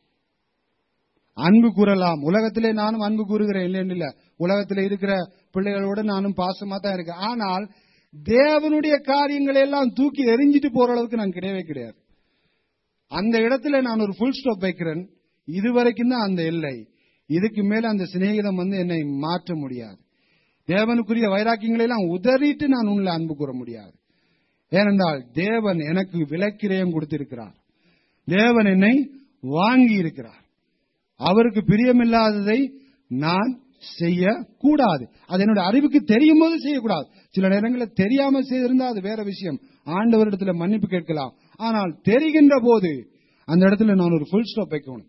அன்பு கூறலாம். உலகத்திலே நானும் அன்பு கூறுகிறேன், இல்லைன்னு இல்ல. உலகத்திலே இருக்கிற பிள்ளைகளோட நானும் பாசமா தான் இருக்கேன். ஆனால் தேவனுடைய காரியங்களை எல்லாம் தூக்கி எரிஞ்சிட்டு போற அளவுக்கு நான் கிடையவே கிடையாது. அந்த இடத்துல நான் ஒரு ஃபுல் ஸ்டாப் வைக்கிறேன். இதுவரைக்கும் தான் அந்த எல்லை. இதுக்கு மேல அந்த சிநேகிதம் வந்து என்னை மாற்ற முடியாது. தேவனுக்குரிய வைராக்கியங்களை எல்லாம் உதறிட்டு நான் உன்னை அன்பு கூற முடியாது. ஏனென்றால் தேவன் எனக்கு விலக்கிரயம் கொடுத்திருக்கிறார். தேவன் என்னை வாங்கி இருக்கிறார். அவருக்கு பிரியமில்லாததை நான் செய்யக்கூடாது. அது என்னோட அறிவுக்கு தெரியும் போது செய்யக்கூடாது. சில நேரங்களில் தெரியாம செய்திருந்தா அது வேற விஷயம், ஆண்டவரிடத்துல மன்னிப்பு கேட்கலாம். ஆனால் தெரிகின்ற போது அந்த இடத்துல நான் ஒரு ஃபுல் ஸ்டாப் வைக்கணும்.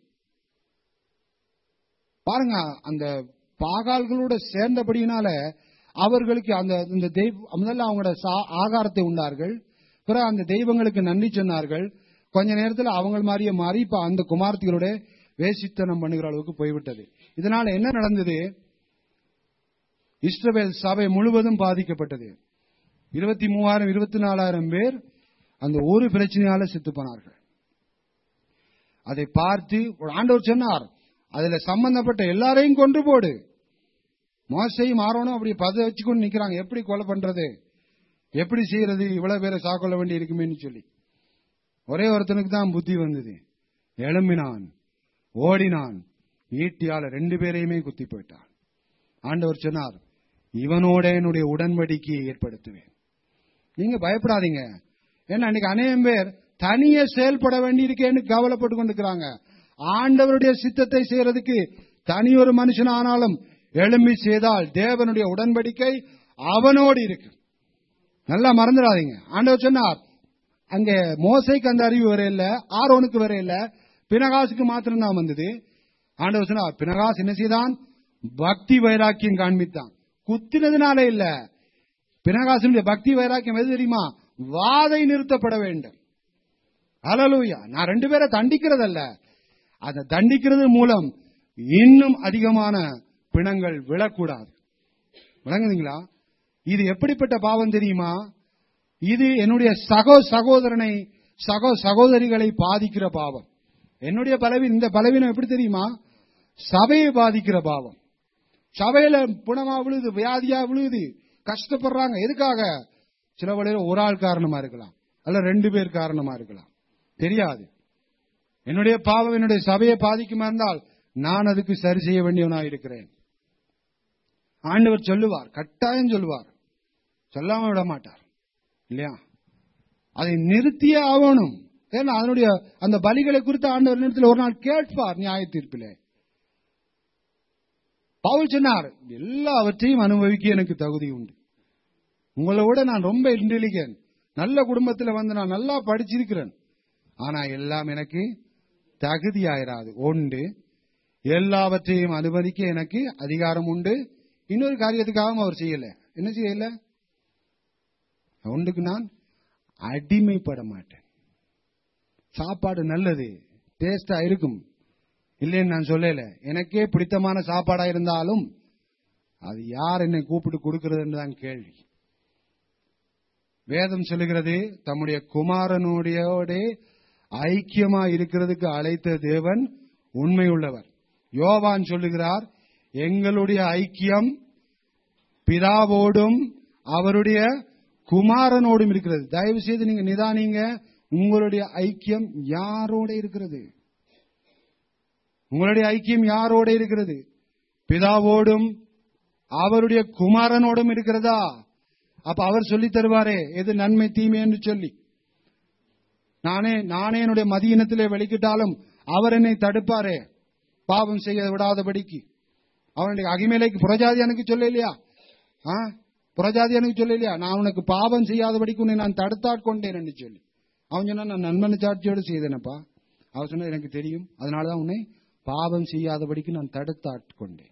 பாருங்க, அந்த பாகால்களோட சேர்ந்தபடியினால அவர்களுக்கு அந்த தெய்வம் முதல்ல அவங்களோட ஆகாரத்தை உண்டார்கள். பிறகு அந்த தெய்வங்களுக்கு நன்றி சொன்னார்கள். கொஞ்ச நேரத்தில் அவங்க மாதிரியே மாறி இப்ப அந்த குமார்த்திகளோட வேசித்தனம் பண்ணுகிற அளவுக்கு போய்விட்டது. இதனால என்ன நடந்தது? இஸ்ரவேல் சபை முழுவதும் பாதிக்கப்பட்டது. இருபத்தி மூவாயிரம் இருபத்தி நாலாயிரம் பேர் அந்த ஒரு பிரச்சனையால செத்து போனார்கள். அதை பார்த்து ஆண்டவர் சொன்னார், அதுல சம்பந்தப்பட்ட எல்லாரையும் கொண்டு போடு. மோசையும் ஆரோனும் அப்படி பத வச்சுக்கொண்டு நிக்கிறாங்க. எப்படி கொலை பண்றது, எப்படி செய்யறது, இவ்வளவு பேரை சாக்கொள்ள வேண்டி இருக்குமேன்னு சொல்லி ஒரே ஒருத்தனுக்கு தான் புத்தி வந்தது. எழும்பினான், ஓடினான், ஈட்டியால ரெண்டு பேரையுமே குத்தி போயிட்டான். ஆண்டவர் சொன்னார், இவனோட என்னுடைய உடன்படிக்கையை ஏற்படுத்துவேன். நீங்க பயப்படாதீங்க. ஏன்னா அன்னைக்கு அநேகம் பேர் தனியே செயல்பட வேண்டியிருக்கேன்னு கவலைப்பட்டு கொண்டிருக்கிறாங்க. ஆண்டவருடைய சித்தத்தை செய்யறதுக்கு தனி ஒரு மனுஷன் ஆனாலும் எழும்பி செய்தால் தேவனுடைய உடன்படிக்கை அவனோடு இருக்கு. நல்லா மறந்துடாதீங்க. ஆண்டவர் சொன்னார், அங்க மோசைக்கு அந்த அறிவு வரையில, ஆரோனுக்கு வரையில, பினகாசுக்கு மாத்திரம்தான் வந்தது. ஆண்டவர் சொன்னார், பினகாஸ் என்ன செய்தான்? பக்தி வைராக்கியம் காண்பித்தான். குத்தினதுனால இல்ல, பினகாசுடைய பக்தி வைராக்கியம் எது தெரியுமா? வாதை நிறுத்தப்பட வேண்டும். ஹல்லேலூயா. நான் ரெண்டு பேரை தண்டிக்கிறதல்ல, அதை தண்டிக்கிறது மூலம் இன்னும் அதிகமான பிணங்கள் விழக்கூடாது. விளங்குதுங்களா? இது எப்படிப்பட்ட பாவம் தெரியுமா? இது என்னுடைய சகோ சகோதரனை சகோ சகோதரிகளை பாதிக்கிற பாவம். என்னுடைய பலவீனம், இந்த பலவீனம் எப்படி தெரியுமா? சபையை பாதிக்கிற பாவம். சபையில புணமா விழுது, வியாதியா விழுது, கஷ்டப்படுறாங்க. எதுக்காக? சில வழியில ஒரு ஆள் காரணமா இருக்கலாம், அல்ல ரெண்டு பேர் காரணமா இருக்கலாம், தெரியாது. என்னுடைய பாவம் என்னுடைய சபையை பாதிக்குமா இருந்தால் நான் அதுக்கு சரி செய்ய வேண்டியவனா இருக்கிறேன். ஆண்டவர் சொல்லுவார், கட்டாயம் சொல்லுவார், சொல்லாம விட மாட்டார் இல்லையா? அதை நிறுத்தியே ஆகணும். ஏன்னா அதனுடைய அந்த பலிகளை குறித்து ஆண்டவர் நேரத்தில் ஒரு நாள் கேட்பார் நியாய தீர்ப்பிலே. பவுல் சொன்னார், எல்லாவற்றையும் அனுபவிக்க எனக்கு தகுதி உண்டு. உங்களை விட நான் ரொம்ப இன்டெலிஜென்ட், நல்ல குடும்பத்தில் வந்து நான் நல்லா படிச்சிருக்கிறேன், ஆனா எல்லாம் எனக்கு தகுதி ஆயிராது. உண்டு, எல்லாவற்றையும் அனுமதிக்க எனக்கு அதிகாரம் உண்டு. இன்னொரு காரியத்துக்காகவும் அவர் செய்யல. என்ன செய்யல? ஒன்றுக்கு நான் அடிமைப்பட மாட்டேன். சாப்பாடு நல்லது, டேஸ்டா இருக்கும், இல்லைன்னு நான் சொல்லல. எனக்கே பிடித்தமான சாப்பாடா இருந்தாலும் அது யார் என்னை கூப்பிட்டு கொடுக்கிறது தான் கேள்வி. வேதம் சொல்லுகிறது, தம்முடைய குமாரனுடைய ஐக்கியமா இருக்கிறதுக்கு அழைத்த தேவன் உண்மை உள்ளவர். யோவான் சொல்லுகிறார், எங்களுடைய ஐக்கியம் பிதாவோடும் அவருடைய குமாரனோடும் இருக்கிறது. தயவு செய்து நீங்க நிதானிங்க, உங்களுடைய ஐக்கியம் யாரோட இருக்கிறது? உங்களுடைய ஐக்கியம் யாரோட இருக்கிறது? பிதாவோடும் அவருடைய குமாரனோடும் இருக்கிறதா? அப்ப அவர் சொல்லி தருவாரே எது நன்மை தீமை என்று சொல்லி. நானே நானே என்னுடைய மதியினத்திலே வெளிக்கிட்டாலும் அவர் என்னை தடுப்பாரே, பாவம் செய்ய விடாதபடிக்கு. அவனுடைய அகிமேலைக்கு புறஜாதியானுக்கு சொல்ல இல்லையா? புறஜாதியானுக்கு சொல்ல இல்லையா? நான் உனக்கு பாவம் செய்யாதபடிக்கு உன்னை நான் தடுத்தாட்கொண்டேன் என்று சொல்லி. அவன் சொன்னா, நான் நன்மன சாட்சியோடு செய்தேனப்பா. அவர் சொன்ன, எனக்கு தெரியும், அதனாலதான் உன்னை பாவம் செய்யாதபடிக்கு நான் தடுத்தாட்கொண்டேன்.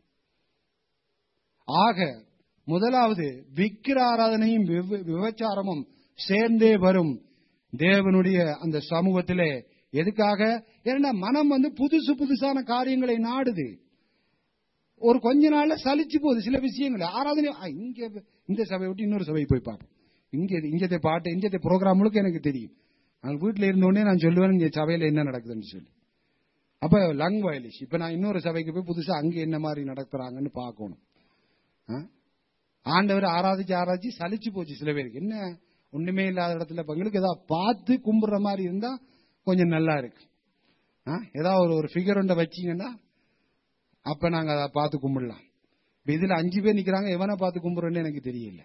ஆக முதலாவது விக்கிர ஆராதனையும் விபச்சாரமும் சேர்ந்தே வரும் தேவனுடைய அந்த சமூகத்திலே. எதுக்காக? ஏன்னா மனம் வந்து புதுசு புதுசான காரியங்களை நாடுது. ஒரு கொஞ்ச நாள்ல சலிச்சு போகுது சில விஷயங்கள். ஆராதனை இங்க இந்த சபையை விட்டு இன்னொரு சபையை போய் பார்ப்போம், இங்க இங்கத்தை பாட்டு இங்கத்தை ப்ரோக்ராம் முழுக்க எனக்கு தெரியும். நான் வீட்டில் இருந்தோடனே நான் சொல்லுவேன் இங்க சபையில என்ன நடக்குதுன்னு சொல்லி. அப்ப லங் வயலிஷ். இப்ப நான் இன்னொரு சபைக்கு போய் புதுசா அங்க என்ன மாதிரி நடத்துறாங்கன்னு பார்க்கணும். ஆண்டவர் ஆராதிச்சு ஆராய்ச்சி சலிச்சு போச்சு சில பேருக்கு. என்ன ஒண்ணுமே இல்லாத இடத்துல எங்களுக்கு ஏதாவது பார்த்து கும்பிடுற மாதிரி இருந்தா கொஞ்சம் நல்லா இருக்கு. ஏதாவது ஒரு ஃபிகர் ஒன்றை வச்சீங்கன்னா அப்ப நாங்க அதை பார்த்து கும்பிடலாம். இதுல அஞ்சு பேர் நிக்கிறாங்க, எவனை பார்த்து கும்பிடுறோன்னு எனக்கு தெரியல.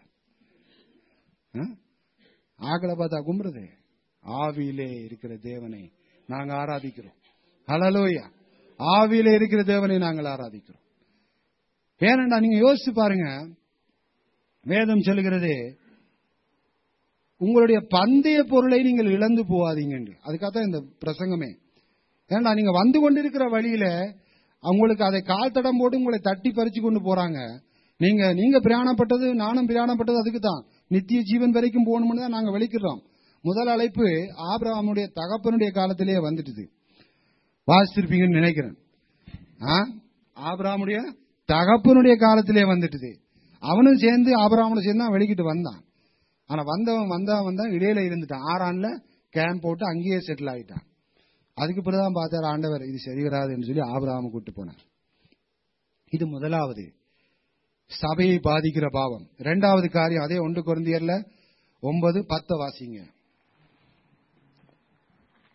ஆக்களை பார்த்தா கும்பிடுறது? ஆவியிலே இருக்கிற தேவனை நாங்க ஆராதிக்கிறோம். ஹல்லேலூயா. ஆவியிலே இருக்கிற தேவனை நாங்கள் ஆராதிக்கிறோம். ஏனண்டா நீங்க யோசிச்சு பாருங்க, வேதம் சொல்லுகிறது, உங்களுடைய பந்தய பொருளை நீங்கள் இழந்து போவாதீங்க. அதுக்காகத்தான் இந்த பிரசங்கமே. ஏன்னா நீங்க வந்து கொண்டிருக்கிற வழியில அவங்களுக்கு அதை கால் தடம் போட்டு உங்களை தட்டி பறிச்சு கொண்டு போறாங்க. நீங்க நீங்க பிரயாணப்பட்டது, நானும் பிரயாணப்பட்டது அதுக்கு தான், நித்திய ஜீவன் வரைக்கும் போகணும்னு தான் நாங்க வெளிக்கிறோம். முதல் அழைப்பு ஆபிரகாமுடைய தகப்பனுடைய காலத்திலேயே வந்துட்டுது. வாசித்திருப்பீங்கன்னு நினைக்கிறேன். ஆபிரகாமுடைய தகப்பனுடைய காலத்திலே வந்துட்டுது. அவனும் சேர்ந்து ஆபிரகாமும் சேர்ந்து தான் வெளிக்கிட்டு வந்தான். ஆனா வந்தவன் வந்தவன் வந்தான் இடையில இருந்துட்டான். ஆறான்ல கேம்ப் போட்டு அங்கேயே செட்டில் ஆகிட்டான். அதுக்கு பிறகுதான் பார்த்தார் ஆண்டவர், இது சரி வராதுன்னு சொல்லி ஆபிரகாமை கூட்டு போனார். இது முதலாவது சபையை பாதிக்கிற பாவம். இரண்டாவது காரியம், அதே ஒன்று கொரிந்தியர்ல ஒன்பது பத்து வாசிங்க.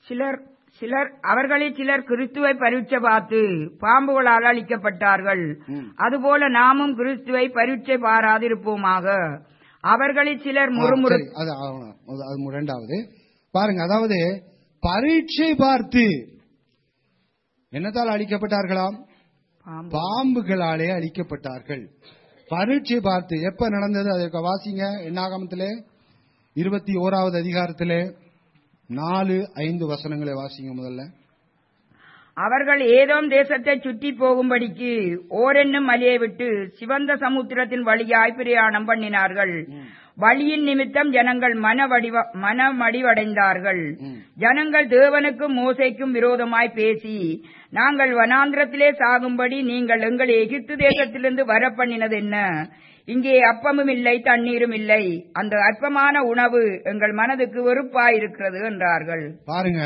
சிலர் சிலர் அவர்களில் சிலர் கிறிஸ்துவை பரீட்சை பார்த்து பாம்புகளால் அழிக்கப்பட்டார்கள். அதுபோல நாமும் கிறிஸ்துவை பரீட்சை பாராதிருப்போமாக. அவர்களில் சிலர் முறுமுறு இரண்டாவது பாருங்க, அதாவது பரீட்சை பார்த்து என்னத்தால் அழிக்கப்பட்டார்களாம்? பாம்புகளாலே அழிக்கப்பட்டார்கள். பரீட்சை பார்த்து எப்ப நடந்தது? அதற்கு வாசிங்க என்னாகமத்திலே இருபத்தி ஓராவது அதிகாரத்திலே நாலு ஐந்து வசனங்களை வாசிங்க. முதல்ல அவர்கள் ஏதோம் தேசத்தை சுற்றி போகும்படிக்கு ஓர் என்னும் மலையை விட்டு சிவந்த சமுத்திரத்தின் வழியாய் பிரயாணம் பண்ணினார்கள். வழியின் நிமித்தம் ஜனங்கள் மனவடிவ மனமடிவடைந்தார்கள். ஜனங்கள் தேவனுக்கும் மோசேக்கும் விரோதமாய் பேசி, நாங்கள் வனாந்திரத்திலே சாகும்படி நீங்கள் எங்களை எகிப்து தேசத்திலிருந்து வர பண்ணினது என்ன? இங்கே அப்பமும் இல்லை, தண்ணீரும் இல்லை. அந்த அற்பமான உணவு எங்கள் மனதுக்கு வெறுப்பாயிருக்கிறது என்றார்கள். பாருங்க,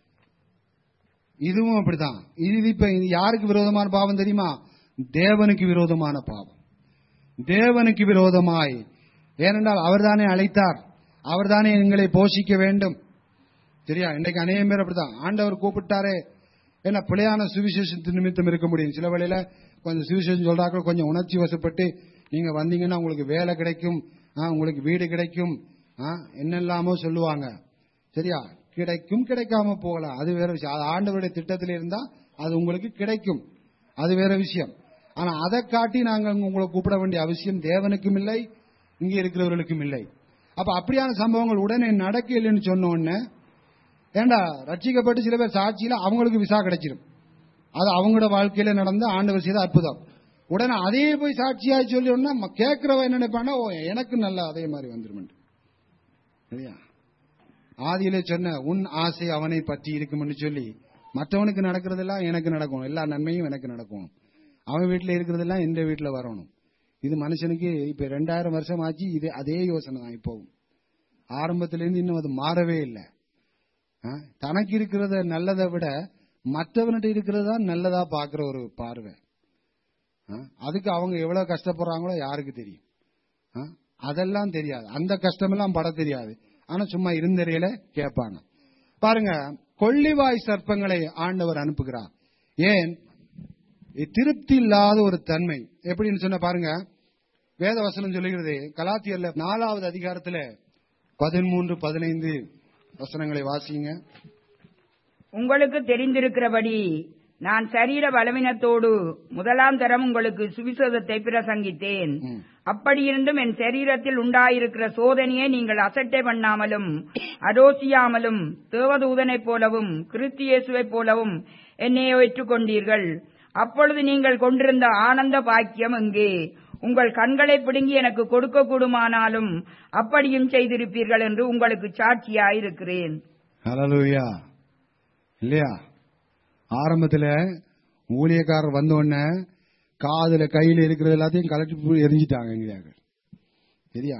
இதுவும் அப்படித்தான். இது இப்ப யாருக்கு விரோதமான பாவம் தெரியுமா? தேவனுக்கு விரோதமான பாவம். தேவனுக்கு விரோதமாய். ஏனென்றால் அவர்தானே அழைத்தார், அவர்தானே எங்களை போஷிக்க வேண்டும். சரியா? இன்றைக்கு அநேகம் பேர் அப்படித்தான். ஆண்டவர் கூப்பிட்டாரே, ஏன்னா பிள்ளையான சுவிசேஷத்து நிமித்தம் இருக்க முடியும். சில வேளையில கொஞ்சம் சுவிசேஷம் சொல்றாங்க, கொஞ்சம் உணர்ச்சி வசப்பட்டு நீங்க வந்தீங்கன்னா உங்களுக்கு வேலை கிடைக்கும், உங்களுக்கு வீடு கிடைக்கும், என்னெல்லாமோ சொல்லுவாங்க. சரியா? கிடைக்கும், கிடைக்காம போகலாம், அது வேற விஷயம். அது ஆண்டவருடைய திட்டத்தில் இருந்தா அது உங்களுக்கு கிடைக்கும், அது வேற விஷயம். ஆனா அதை காட்டி நாங்கள் உங்களை கூப்பிட வேண்டிய அவசியம் தேவனுக்கும் இல்லை, இங்கே இருக்கிறவர்களுக்கும் இல்லை. அப்ப அப்படியான சம்பவங்கள் உடனே நடக்க இல்லைன்னு சொன்ன உடனே, ஏண்டா ரட்சிக்கப்பட்டு சில பேர் சாட்சியில அவங்களுக்கு விசா கிடைச்சிடும். அது அவங்களோட வாழ்க்கையில நடந்த ஆண்டவர் செய்த அற்புதம். உடனே அதே போய் சாட்சியா சொல்லி ஒன்னா கேட்கிறவன் என்ன நினைப்பானா, எனக்கு நல்லா அதே மாதிரி வந்துடும். சரியா? ஆதியிலே சொன்ன உன் ஆசை அவனை பற்றி இருக்கும்னு சொல்லி மற்றவனுக்கு நடக்கிறதெல்லாம் எனக்கு நடக்கணும், எல்லா நன்மையும் எனக்கு நடக்கணும், அவன் வீட்டில் இருக்கிறதெல்லாம் எந்த வீட்டில் வரணும். இது மனுஷனுக்கு இப்ப ரெண்டாயிரம் வருஷம் ஆச்சு, இது அதே யோசனை தான் இப்பவும். ஆரம்பத்திலிருந்து இன்னும் அது மாறவே இல்லை. தனக்கு இருக்கிறத நல்லதை விட மற்றவன்கிட்ட இருக்கிறதா நல்லதா பாக்குற ஒரு பார்வை. அதுக்கு அவங்க எவ்வளவு கஷ்டப்படுறாங்களோ யாருக்கு தெரியும்? அதெல்லாம் தெரியாது, அந்த கஷ்டமெல்லாம் பட தெரியாது. ஆனா சும்மா இருந்தறையில கேட்பாங்க. பாருங்க, கொள்ளிவாய் சர்ப்பங்களை ஆண்டவர் அனுப்புகிறார். ஏன்? திருப்தி இல்லாத ஒரு தன்மை. எப்படின்னு சொன்ன பாருங்க, வேத வசனம் சொல்லுகிறது கலாத்தியர்ல நாலாவது அதிகாரத்துல பதிமூன்று பதினைந்து வசனங்களை வாசிங்க. உங்களுக்கு தெரிந்திருக்கிறபடி நான் சரீர பலவீனத்தோடு முதலாம் தரம் உங்களுக்கு சுவிசேஷத்தை பிரசங்கித்தேன். அப்படியிருந்தும் என் சரீரத்தில் உண்டாயிருக்கிற சோதனையை நீங்கள் அசட்டை பண்ணாமலும் அரோசியாமலும் தேவதூதனைப் போலவும் கிறிஸ்து இயேசுவைப் போலவும் என்னையே ஏற்றுக்கொண்டீர்கள். அப்பொழுது நீங்கள் கொண்டிருந்த ஆனந்த பாக்கியம் எங்கே? உங்கள் கண்களை பிடுங்கி எனக்கு கொடுக்க கூடுமானாலும் அப்படியும் செய்திருப்பீர்கள் என்று உங்களுக்கு சாட்சியாயிருக்கிறேன். ஹல்லேலூயா. இல்லையா? ஆரம்பத்துல ஊழியக்காரர் வந்த உடனே காதுல கையில இருக்கிறது எல்லாத்தையும் கலட்டி எரிஞ்சிட்டாங்க எங்கேயாங்க. சரியா?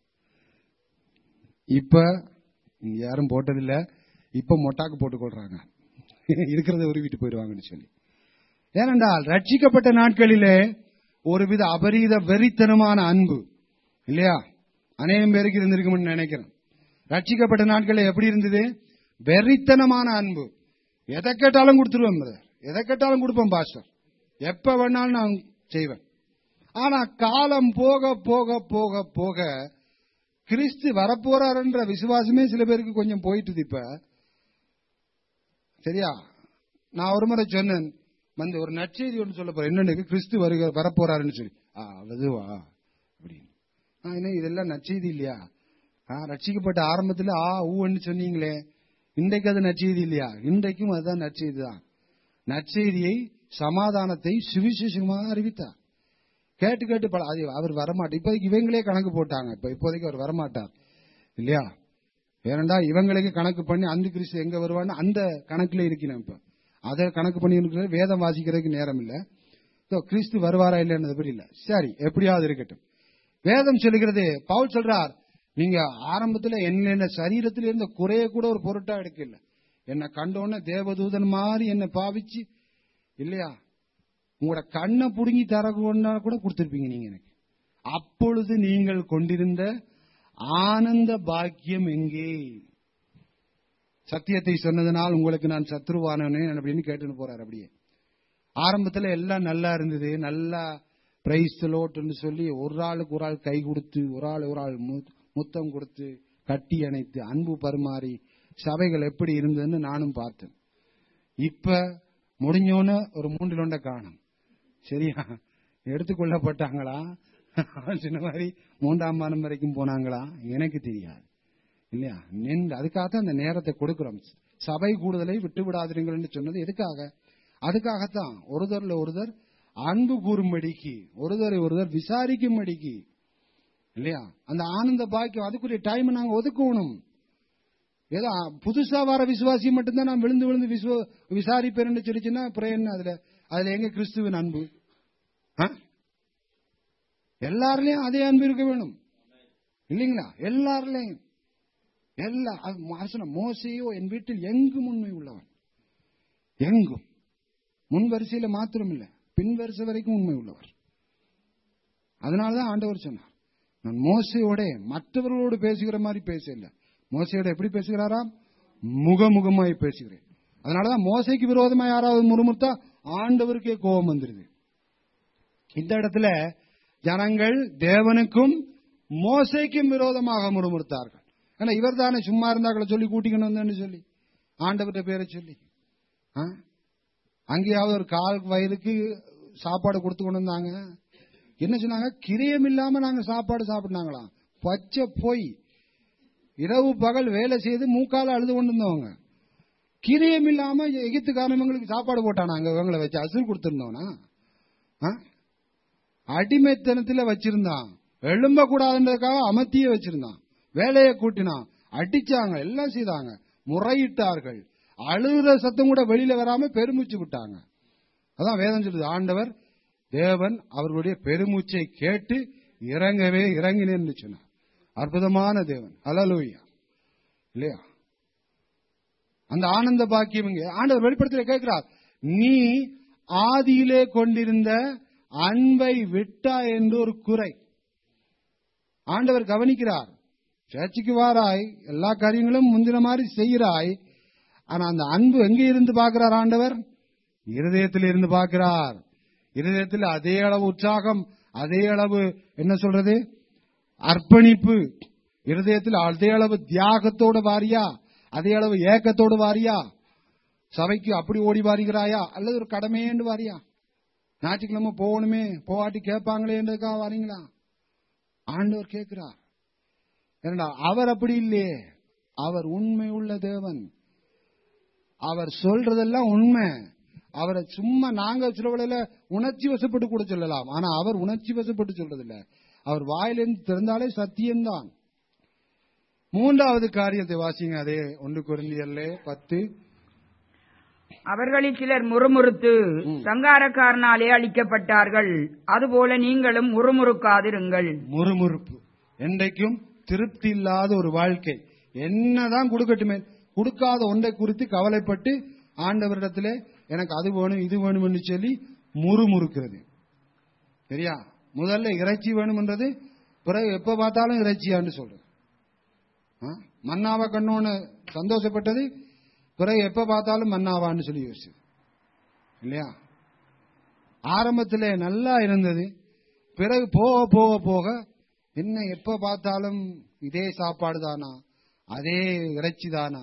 இப்ப யாரும் போட்டதில்ல, இப்ப மொட்டாக்கு போட்டுக் கொள்றாங்க, இருக்கிறத உருவிட்டு போயிடுவாங்கன்னு சொல்லி. ஏனென்றால் ரட்சிக்கப்பட்ட நாட்களிலே ஒருவித அபரீத வெறித்தனமான அன்பு இல்லையா அநேகம் பேருக்கு இருந்திருக்கும்னு நினைக்கிறேன். ரட்சிக்கப்பட்ட நாட்களில் எப்படி இருந்தது? வெறித்தனமான அன்பு. எதை கேட்டாலும் கொடுத்துருவேன், எதை கேட்டாலும் கொடுப்பேன் பாஸ்டர், எப்ப வேணாலும் நான் செய்வேன். ஆனா காலம் போக போக போக போக கிறிஸ்து வரப்போறாருன்ற விசுவாசமே சில பேருக்கு கொஞ்சம் போயிட்டு. இப்ப சரியா? நான் ஒரு முறை சொன்னேன், வந்து ஒரு நற்செய்தி ஒன்று சொல்ல போறேன், என்னன்னு கிறிஸ்து வருக வரப்போறாருன்னு சொல்லி. அதுவா அப்படின்னு இதெல்லாம் நற்செய்தி இல்லையா? ரட்சிக்கப்பட்ட ஆரம்பத்துல ஆ ஊன்னு சொன்னீங்களே, இன்றைக்கு அது நற்செய்தி இல்லையா? இன்றைக்கும் அதுதான் நற்செய்தி தான். நற்செய்தியை சமாதானத்தை சுவிசேஷமாக அறிவித்தார். கேட்டு கேட்டு பல அது அவர் வரமாட்டார். இப்போதைக்கு இவங்களே கணக்கு போட்டாங்க, இப்ப இப்போதைக்கு அவர் வரமாட்டார் இல்லையா? ஏனண்டா இவங்களுக்கு கணக்கு பண்ணி அந்த கிறிஸ்து எங்க வருவான்னு அந்த கணக்குல இருக்கணும். இப்ப அதை கணக்கு பண்ணி வேதம் வாசிக்கிறதுக்கு நேரம் இல்ல. கிறிஸ்து வருவாரா இல்லைன்னு பற்றி இல்ல. சரி, எப்படியாவது இருக்கட்டும். வேதம் சொல்லுகிறது, பவுல் சொல்றார், நீங்க ஆரம்பத்துல என்ன சரீரத்தில் இருந்த குறைய கூட ஒரு பொருட்டா எடுக்கல, என்ன கண்டோன்னு தேவதூதன் மாதிரி என்ன பாவிச்சு இல்லையா, உங்களோட கண்ணை புடுங்கி தரக்குன்னா கூட கொடுத்திருப்பீங்க நீங்க எனக்கு. அப்பொழுது நீங்கள் கொண்டிருந்த ஆனந்த பாக்கியம் எங்கே? சத்தியத்தை சொன்னதனால் உங்களுக்கு நான் சத்ருவானவனே அப்படின்னு கேட்டுன்னு போறாரு. அப்படியே ஆரம்பத்துல எல்லாம் நல்லா இருந்தது, நல்லா பிரைஸ் லோட்னு சொல்லி ஒரு ஆளுக்கு ஒரு ஆள் கை கொடுத்து, ஒரு ஆள் ஒரு ஆள் முத்தம் கொடுத்து, கட்டி அணைத்து, அன்பு பரிமாறி சபைகள் எப்படி இருந்ததுன்னு நானும் பார்த்தேன். இப்ப முடிஞ்சோன்னு ஒரு மூன்று லொண்ட காணும். சரியா, எடுத்துக்கொள்ளப்பட்டாங்களா, சின்ன மாதிரி மூன்றாம் மாதம் வரைக்கும் போனாங்களா எனக்கு தெரியாது இல்லையா. அதுக்காகத்தான் அந்த நேரத்தை கொடுக்கிறோம். சபை கூடுதலை விட்டு விடாதீர்கள் சொன்னது எதுக்காக? அதுக்காகத்தான் ஒருதர்ல ஒருதர் அன்பு கூறும்படிக்கு, ஒருதரை ஒருதர் விசாரிக்கும்படிக்கு இல்லையா. அந்த ஆனந்த பாக்கியம் அதுக்குரிய டைம் நாங்க ஒதுக்கணும். ஏதோ புதுசா வர விசுவாசி மட்டும்தான் நான் விழுந்து விழுந்து விசாரிப்பேன் சொல்லிச்சுன்னா அப்புறம் என்ன? அதுல அதுல எங்க கிறிஸ்துவின் அன்பு? எல்லாருலயும் அதே அன்பு இருக்க வேணும் இல்லைங்களா? எல்லாருலயும் எல்லா மோசையோ என் வீட்டில் எங்கும் உண்மை உள்ளவன், எங்கும் முன் வரிசையில மாத்திரம் இல்ல பின் வரிசை வரைக்கும் உண்மை உள்ளவர். அதனாலதான் ஆண்டவர் சொன்னார், நான் மோசையோட மற்றவர்களோடு பேசுகிற மாதிரி பேசல, மோசையோட எப்படி பேசுகிறாராம்? முகமுகமாய் பேசுகிறேன். அதனாலதான் மோசைக்கு விரோதமா யாராவது முறுமுறுத்தா ஆண்டவருக்கே கோபம் வந்துருது. இந்த இடத்துல ஜனங்கள் தேவனுக்கும் மோசைக்கும் விரோதமாக முறுமுறுத்தார்கள். ஏன்னா இவர் தானே சும்மா இருந்தாக்களை சொல்லி கூட்டிக்கணும் வந்தேன்னு சொல்லி ஆண்டவர்கிட்ட பேரை சொல்லி அங்கேயாவது ஒரு கால் வயலுக்கு சாப்பாடு கொடுத்து கொண்டு வந்தாங்க. என்ன சொன்னாங்க? கிரியம் இல்லாம நாங்க சாப்பாடு சாப்பிட்டாங்களாம். பச்சை போய் இரவு பகல் வேலை செய்து மூக்கால அழுது கொண்டு இருந்தவங்க கிரியம் இல்லாம எகிப்துக்காரங்களுக்கு சாப்பாடு போட்டானாங்க. இவங்களை வச்சு அசுல் கொடுத்திருந்தோம்னா அடிமைத்தனத்துல வச்சிருந்தான், எழும்ப கூடாதுன்றதுக்காக அமர்த்திய வச்சிருந்தான், வேலையை கூட்டினான், அடிச்சாங்க, எல்லாம் செய்தாங்க, முறையிட்டார்கள், அழுகிற சத்தம் கூட வெளியில வராம பெருமூச்சு விட்டாங்க. அதான் வேதம் சொல்லுது, ஆண்டவர் தேவன் அவர்களுடைய பெருமூச்சை கேட்டு இறங்கவே இறங்கினேன்னு சொன்னார். அற்புதமான தேவன். அல்லேலூயா இல்லையா? அந்த ஆனந்த பாக்கியம் இங்கே ஆண்டவர் வெளிப்படுத்த கேட்கிறார், நீ ஆதியிலே கொண்டிருந்த அன்பை விட்டா என்று ஒரு குறை. ஆண்டவர் கவனிக்கிறார். சர்ச்சுக்கு வாராய், எல்லா காரியங்களும் முந்தின மாதிரி செய்கிறாய், ஆனா அந்த அன்பு எங்கே இருந்து பார்க்கிறார் ஆண்டவர்? இருதயத்தில் இருந்து பார்க்கிறார். இருதயத்தில் அதே அளவு உற்சாகம், அதே அளவு என்ன சொல்றது அர்ப்பணிப்பு, இருதயத்தில் அதே அளவு தியாகத்தோடு வாரியா, அதே அளவு ஏக்கத்தோடு வாரியா, சபைக்கு அப்படி ஓடி வாரிகிறாயா, அல்லது ஒரு கடமையேண்டு வாரியா, ஞாயிற்றுக்கிழமை போகணுமே போவாட்டி கேட்பாங்களேன்றதுக்காக வாரீங்களா? ஆண்டவர் கேட்கிறார். ஏன்னா அவர் அப்படி இல்லையே, அவர் உண்மை உள்ள தேவன். அவர் சொல்றதெல்லாம் உண்மை. அவரை சும்மா நாங்க சில வேளையில உணர்ச்சி வசப்பட்டு கூட சொல்லலாம், ஆனா அவர் உணர்ச்சி வசப்பட்டு சொல்றதில்லை. அவர் வாயிலிருந்து திறந்தாலே சத்தியம்தான். மூன்றாவது காரியத்தை வாசிங்க, அதே ஒன்று கொரிந்தியர்ல பத்து. அவர்களில் சிலர் முறுமுறுத்து சங்காரக்காரனாலே அழிக்கப்பட்டார்கள், அதுபோல நீங்களும் முறுமுறுக்காதிருங்கள். முறுமுறுப்பு என்றைக்கும் திருப்தி இல்லாத ஒரு வாழ்க்கை. என்னதான் கொடுக்கட்டுமே, கொடுக்காத ஒன்றை குறித்து கவலைப்பட்டு ஆண்டவரிடத்திலே எனக்கு அது வேணும் இது வேணும் சொல்லி முறுமுறுக்கிறது. சரியா? முதல்ல இறைச்சி வேணும்ன்றது, பிறகு எப்ப பார்த்தாலும் இறைச்சியான்னு சொல்றது. மன்னாவா கண்ணோன்னு சந்தோஷப்பட்டது, பிறகு எப்ப பார்த்தாலும் மன்னாவான்னு சொல்லி யோசிச்சு இல்லையா? ஆரம்பத்தில் நல்லா இருந்தது, பிறகு போக போக போக என்ன எப்ப பார்த்தாலும் இதே சாப்பாடு தானா, அதே இறைச்சி தானா.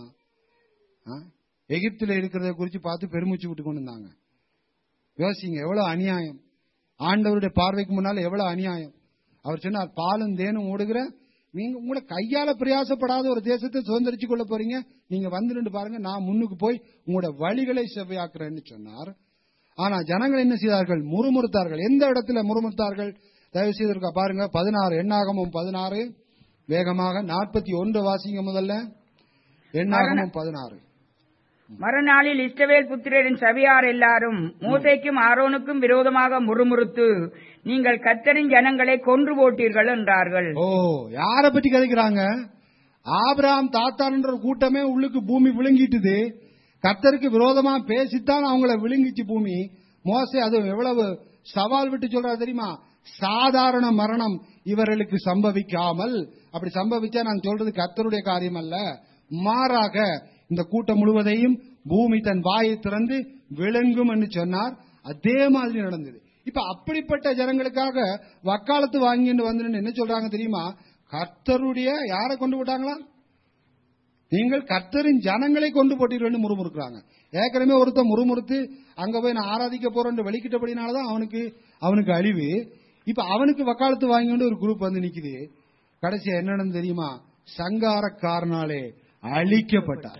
எகிப்தில் இருக்கிறத குறித்து பார்த்து பெருமூச்சு விட்டு கொண்டு இருந்தாங்க. யோசிங்க, எவ்வளவு அநியாயம். ஆண்டவருடைய பார்வைக்கு முன்னால் எவ்வளவு அநியாயம். அவர் சொன்னார், பாலும் தேனும் ஓடுகிற நீங்க உங்களை கையால பிரயாசப்படாத ஒரு தேசத்தை சுதந்திரிச்சு கொள்ள போறீங்க, நீங்க வந்து பாருங்க, நான் முன்னுக்கு போய் உங்களோட வழிகளை செவ்வையாக்குறேன்னு சொன்னார். ஆனா ஜனங்கள் என்ன செய்தார்கள்? முறுமுறுத்தார்கள். எந்த இடத்துல முறுமுறுத்தார்கள்? தயவு செய்து பாருங்க, பதினாறு எண்ணாகமும் பதினாறு வேகமாக நாற்பத்தி ஒன்று வாசிங்க. முதல்ல எண்ணாகமும் பதினாறு. மறுநாளில் இஸ்ரவேல் புத்திரரின் சபையார் எல்லாரும் மோசேக்கும் ஆரோனுக்கும் விரோதமாக முறுமுறுத்து, நீங்கள் கர்த்தரின் ஜனங்களை கொன்று போட்டீர்கள் என்றார்கள். ஓ, யார பத்தி கதைக்கிறாங்க? ஆபிரகாம் தாத்தான்ற ஒரு கூட்டமே உள்ளுக்கு பூமி விழுங்கிட்டுது. கர்த்தருக்கு விரோதமா பேசித்தான் அவங்கள விழுங்கிச்சு பூமி. மோசே அது எவ்வளவு சவால் விட்டு சொல்றாரு தெரியுமா? சாதாரண மரணம் இவர்களுக்கு சம்பவிக்காமல், அப்படி சம்பவிச்சா நான் சொல்றது கர்த்தருடைய காரியம் அல்ல, மாறாக இந்த கூட்டம் முழுவதையும் பூமி தன் வாயை திறந்து விளங்கும் என்று சொன்னார். அதே மாதிரி நடந்தது. இப்ப அப்படிப்பட்ட ஜனங்களுக்காக வக்காலத்து வாங்கிட்டு வந்து என்ன சொல்றாங்க தெரியுமா? கர்த்தருடைய யாரை கொண்டு போட்டாங்களா? நீங்கள் கர்த்தரின் ஜனங்களை கொண்டு போட்டீர்கள் முறுமுறுக்கிறாங்க. ஏற்கனவே ஒருத்தர் முறுமுறுத்து அங்க போய் நான் ஆராதிக்க போறேன் வெளிக்கிட்டபடினாலதான் அவனுக்கு அவனுக்கு அழிவு. இப்ப அவனுக்கு வக்காலத்து வாங்கிட்டு ஒரு குரூப் வந்து நிக்குது. கடைசியா என்னன்னு தெரியுமா? சங்காரக்காரனாலே அழிக்கப்பட்டார்.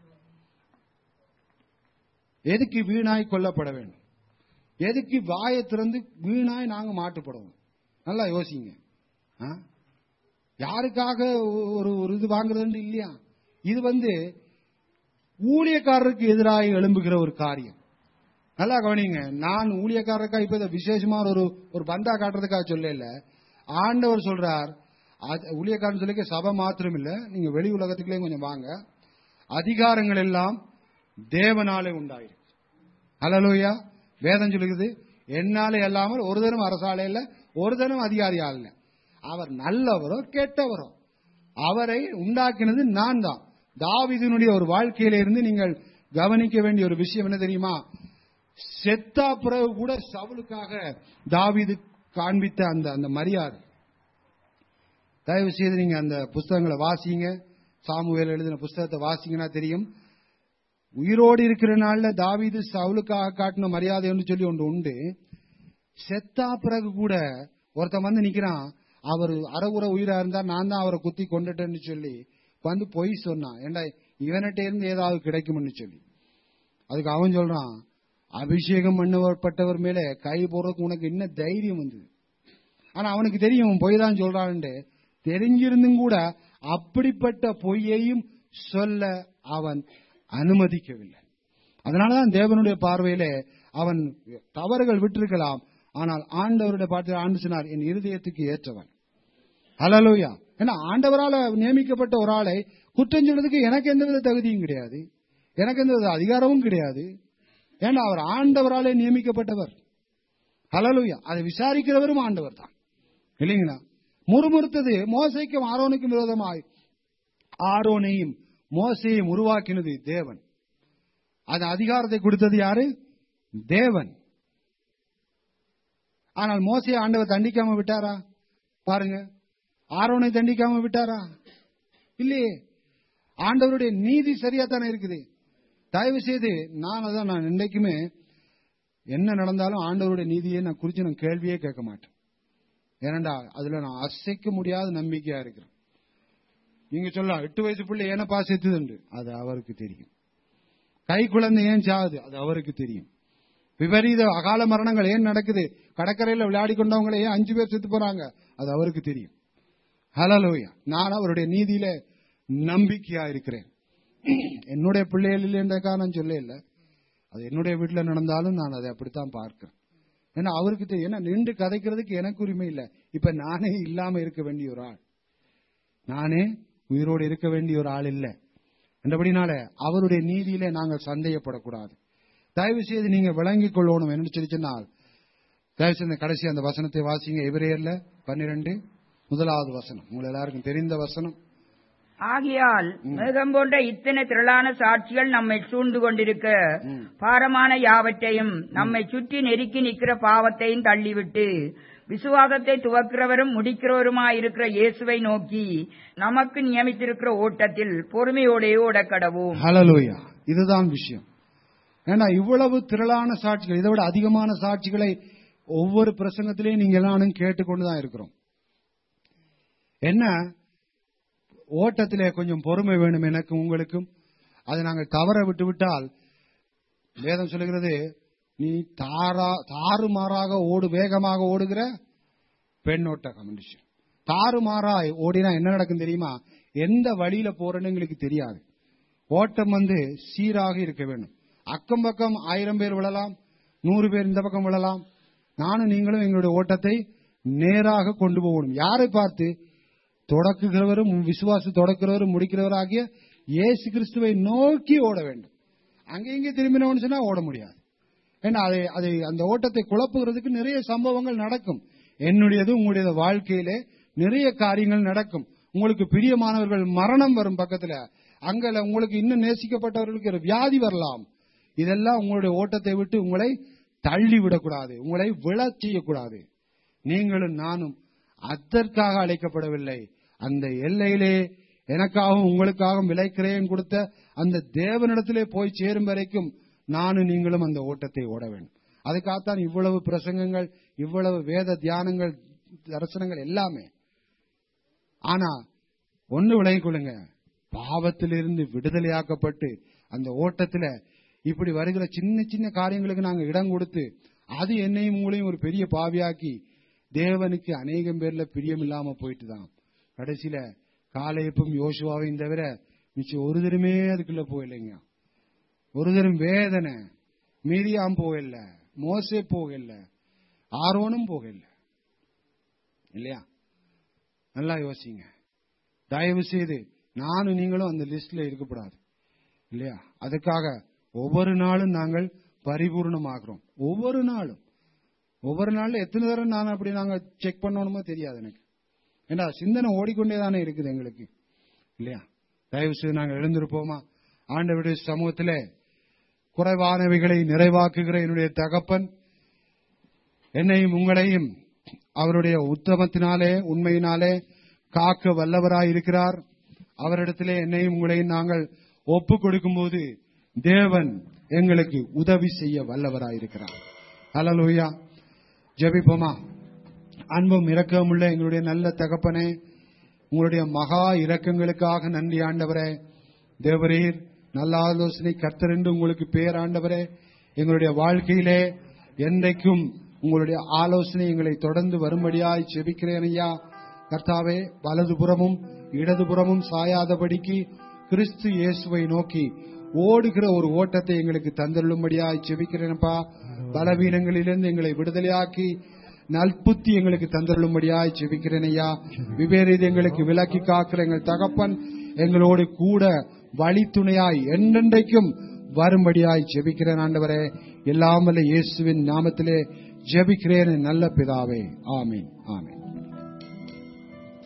எதுக்கு வீணாய் கொல்லப்பட வேண்டும்? எதுக்கு வாயை திறந்து வீணாய் நாங்க மாட்டுப்படுவோம்? நல்லா யோசிங்க. யாருக்காக ஒரு ஒரு இது வாங்குறது இல்லையா? இது வந்து ஊழியக்காரருக்கு எதிராக எழும்புகிற ஒரு காரியம். நல்லா கவனிங்க. நான் ஊழியக்காரருக்கா இப்ப இதை விசேஷமா ஒரு ஒரு பந்தா காட்டுறதுக்காக சொல்ல, ஆண்டவர் சொல்றார். ஊழியக்காரன் சொல்லி சபை மாத்திரம் இல்ல, நீங்க வெளி உலகத்துக்குள்ளே கொஞ்சம் வாங்க. அதிகாரங்கள் எல்லாம் தேவனாலே உண்டாயிருக்கு. ஹல்லேலூயா. வேதம் சொல்லுகிறது, என்னாலே அல்லாமல் ஒரு தரம் அரசாலே இல்ல, ஒரு தரம் அதிகாரியா இல்ல. அவர் நல்லவரோ கெட்டவரோ அவரை உண்டாக்கினது நான் தான். தாவீதினுடைய ஒரு வாழ்க்கையில இருந்து நீங்கள் கவனிக்க வேண்டிய ஒரு விஷயம் என்ன தெரியுமா? செத்தா பிறகு கூட சவுலுக்காக தாவீது காண்பித்த அந்த அந்த மரியாதை. தயவு செய்து நீங்க அந்த புஸ்தகங்களை வாசிங்க. சாமுவேல் எழுதின புஸ்தகத்தை வாசிங்கன்னா தெரியும். உயிரோடு இருக்கிற நாள்ல தாவீது சவுலுக்காக காட்டின மரியாதை என்று சொல்லி ஒன்று உண்டு. செத்தா பிறகு கூட ஒருத்தன் வந்து நிக்கிறான், அவர் அறகுற உயிரா இருந்தா நான் தான் அவரை குத்தி கொண்டுட்டேன்னு சொல்லி வந்து பொய் சொன்னான். ஏண்டா இவன்கிட்ட இருந்து ஏதாவது கிடைக்கும்னு சொல்லி. அதுக்கு அவன் சொல்றான், அபிஷேகம் பண்ணப்பட்டவர் மேல கை போடுறதுக்கு உனக்கு என்ன தைரியம் வந்தது? ஆனா அவனுக்கு தெரியும் பொய் தான் சொல்றான்னு. தெரிஞ்சிருந்தும் கூட அப்படிப்பட்ட பொய்யையும் சொல்ல அவன் அனுமதிக்கவில்லை. அதனாலதான் தேவனுடைய பார்வையில அவன் தவறுகள் விட்டிருக்கலாம். ஆனால் ஆண்டவருடைய பார்த்து ஆண்டு சொன்னார், என் இருதயத்துக்கு ஏற்றவன். ஹல்லேலூயா. ஏன்னா ஆண்டவரால் நியமிக்கப்பட்ட ஒரு ஆளை குற்றம் சொல்றதுக்கு எனக்கு எந்தவித தகுதியும் கிடையாது, எனக்கு எந்தவித அதிகாரமும் கிடையாது. ஏன்னா அவர் ஆண்டவராலே நியமிக்கப்பட்டவர். ஹல்லேலூயா. அதை விசாரிக்கிறவரும் ஆண்டவர் தான், இல்லைங்களா? முறுமுறுத்தது மோசைக்கும் ஆரோனுக்கும் விரோதமாய் ஆரோனையும் மோசையும் உருவாக்கினது தேவன். அது அதிகாரத்தை கொடுத்தது யாரு? தேவன். ஆனால் மோசையை ஆண்டவர் தண்டிக்காம விட்டாரா? பாருங்க. ஆரோனை தண்டிக்காம விட்டாரா? இல்லையே. ஆண்டவருடைய நீதி சரியா தானே இருக்குது. தயவு செய்து நான் அதான் நான் இன்னைக்குமே என்ன நடந்தாலும் ஆண்டவருடைய நீதியை நான் குறிச்சு நான் கேள்வியே கேட்க மாட்டேன். ஏனண்டா அதுல நான் அசைக்க முடியாத நம்பிக்கையா இருக்கிறேன். நீங்க சொல்லலாம், எட்டு வயசு பிள்ளை ஏனப்பா செத்துதுண்டு, அது அவருக்கு தெரியும். கை குழந்தை ஏன் சாகுது, அது அவருக்கு தெரியும். விபரீத அகால மரணங்கள் ஏன் நடக்குது, கடற்கரையில் விளையாடி கொண்டவங்களே ஏன் அஞ்சு பேர் செத்து போறாங்க, அது அவருக்கு தெரியும். ஹல்லேலூயா. நான் அவருடைய நீதியில நம்பிக்கையா இருக்கிறேன். என்னுடைய பிள்ளைகள் இல்லைன்றக்கா நான் சொல்ல இல்லை, அது என்னுடைய வீட்டில் நடந்தாலும் நான் அதை அப்படித்தான் பார்க்கிறேன். ஏன்னா அவருக்கு தெரியும். ஏன்னா நின்று கதைக்கிறதுக்கு எனக்கு உரிமை இல்லை. இப்ப நானே இல்லாம இருக்க வேண்டிய ஒரு ஆள், நானே உயிரோடு இருக்க வேண்டிய ஒரு ஆள் இல்லை என்றபடினால அவருடைய நீதியிலே நாங்கள் சந்தேகப்படக்கூடாது. தயவு செய்து நீங்க விளங்கிக் கொள்ளணும். என்ன சொல்லி சொன்னால், தயவு செய்து கடைசி அந்த வசனத்தை வாசிங்க. எபிரேயர்ல பன்னிரண்டு முதலாவது வசனம், உங்கள் எல்லாருக்கும் தெரிந்த வசனம். ஆகையால் மேகம் போன்ற இத்தனை திரளான சாட்சிகள் நம்மை சூழ்ந்து கொண்டிருக்க பாரமான யாவற்றையும் நம்மை சுற்றி நெருக்கி நிற்கிற பாவத்தையும் தள்ளிவிட்டு விசுவாசத்தை துவக்கிறவரும் முடிக்கிறவருமாயிருக்கிற இயேசுவை நோக்கி நமக்கு நியமித்திருக்கிற ஓட்டத்தில் பொறுமையோடே ஓடக்கடவோம். ஹல்லேலூயா. இதுதான் விஷயம். ஏன்னா இவ்வளவு திரளான சாட்சிகள், இதை விட அதிகமான சாட்சிகளை ஒவ்வொரு பிரசங்கத்திலையும் நீங்க எல்லாரும் கேட்டுக்கொண்டுதான் இருக்கிறோம். என்ன ஓட்டத்திலே கொஞ்சம் பொறுமை வேணும் எனக்கும் உங்களுக்கும். அதை நாங்கள் தவற விட்டு விட்டால் வேதம் சொல்லுகிறது, நீ தாரா தாறுமாறாக ஓடு வேகமாக ஓடுகிற பெண் ஓட்டகம். தாறுமாறாய் ஓடினா என்ன நடக்கும் தெரியுமா? எந்த வழியில போறேன்னு எங்களுக்கு தெரியாது. ஓட்டம் வந்து சீராக இருக்க வேண்டும். அக்கம் பக்கம் ஆயிரம் பேர் விழலாம், நூறு பேர் இந்த பக்கம் விழலாம். நானும் நீங்களும் எங்களுடைய ஓட்டத்தை நேராக கொண்டு போகணும். யாரை பார்த்து? தொடக்குகிறவரும் விசுவாச தொடக்கிறவரும் முடிக்கிறவர் ஆகிய இயேசு கிறிஸ்துவை நோக்கி ஓட வேண்டும். அங்கே இங்கே திரும்பினோம்னு சொன்னா ஓட முடியாது. ஏன்னா அதை அதை அந்த ஓட்டத்தை குழப்புகிறதுக்கு நிறைய சம்பவங்கள் நடக்கும். என்னுடையது உங்களுடைய வாழ்க்கையிலே நிறைய காரியங்கள் நடக்கும். உங்களுக்கு பிரியமானவர்கள் மரணம் வரும் பக்கத்துல, அங்க உங்களுக்கு இன்னும் நேசிக்கப்பட்டவர்களுக்கு ஒரு வியாதி வரலாம். இதெல்லாம் உங்களுடைய ஓட்டத்தை விட்டு உங்களை தள்ளி விடக்கூடாது, உங்களை விழச் செய்யக்கூடாது. நீங்களும் நானும் அதற்காக அழைக்கப்படவில்லை. அந்த எல்லையிலே எனக்காகவும் உங்களுக்காகவும் விலைக்கிரயம் கொடுத்த அந்த தேவனிடத்திலே போய் சேரும் வரைக்கும் நானும் நீங்களும் அந்த ஓட்டத்தை ஓட வேண்டும். அதுக்காகத்தான் இவ்வளவு பிரசங்கங்கள், இவ்வளவு வேத தியானங்கள், தரிசனங்கள் எல்லாமே. ஆனா ஒன்று விளங்கிக் கொள்ளுங்க, பாவத்திலிருந்து விடுதலையாக்கப்பட்டு அந்த ஓட்டத்துல இப்படி வருகிற சின்ன சின்ன காரியங்களுக்கு நாங்க இடம் கொடுத்து அது என்னையும் உங்களையும் ஒரு பெரிய பாவியாக்கி தேவனுக்கு அநேகம் பேர்ல பிரியம் இல்லாம போயிட்டு தான் கடைசியில காலேப்பும் யோசுவாவையும் தவிர மிச்சம் ஒரு தருமே அதுக்குள்ள போயில்லைங்க. ஒரு தரும் வேதனை. மீரியாம் போகல, மோசே போகல, ஆரோனும் போகல. இல்லையா? நல்லா யோசிங்க. தயவு செய்து நானும் நீங்களும் அந்த லிஸ்ட்ல இருக்கக்கூடாது. இல்லையா? அதுக்காக ஒவ்வொரு நாளும் நாங்கள் பரிபூர்ணமாகிறோம். ஒவ்வொரு நாளும் ஒவ்வொரு நாள்ல எத்தனை தடவை நான் அப்படி நாங்க செக் பண்ணணுமோ தெரியாது எனக்கு. ஏன்னா சிந்தனை ஓடிக்கொண்டேதானே இருக்குது எங்களுக்கு. இல்லையா? தயவு செய்து நாங்கள் எழுந்திருப்போமா? ஆண்டவருடைய சமூகத்திலே குறைவானவைகளை நிறைவாக்குகிற என்னுடைய தகப்பன் என்னையும் உங்களையும் அவருடைய உத்தமத்தினாலே உண்மையினாலே காக்க வல்லவராய் இருக்கிறார். அவரிடத்திலே என்னையும் உங்களையும் நாங்கள் ஒப்பு கொடுக்கும் போது தேவன் எங்களுக்கு உதவி செய்ய வல்லவராய் இருக்கிறார். ஹல்லேலூயா. ஜெபிப்போமா? அன்பும் இரக்கமுள்ள எங்களுடைய நல்ல தகப்பனே, உங்களுடைய மகா இரக்கங்களுக்காக நன்றி ஆண்டவரே. தேவரீர் நல்ல ஆலோசனை கர்த்தர் என்று உங்களுக்கு பேர் ஆண்டவரே. எங்களுடைய வாழ்க்கையிலே என்றைக்கும் உங்களுடைய ஆலோசனை எங்களை தொடர்ந்து வரும்படியாய் ஜெபிக்கிறேன் ஐயா. கர்த்தாவே, வலதுபுறமும் இடதுபுறமும் சாயாதபடிக்கு கிறிஸ்து இயேசுவை நோக்கி ஓடுகிற ஒரு ஓட்டத்தை எங்களுக்கு தந்தருளும்படியாய் ஜெபிக்கிறேன்ப்பா. பலவீனங்களிலிருந்து எங்களை விடுதலையாக்கி நல்புத்தி எங்களுக்கு தந்தருளும்படியாய் ஜெபிக்கிறேன் ஐயா. விபரீத எங்களுக்கு விலக்கி காக்கிற எங்கள் தகப்பன் எங்களோடு கூட வழித்துணையாய் என்றென்றைக்கும் வரும்படியாய் ஜெபிக்கிறேன் ஆண்டவரே. எல்லாம் வல்ல இயேசுவின் நாமத்திலே ஜெபிக்கிறேன் நல்ல பிதாவே. ஆமென், ஆமென்.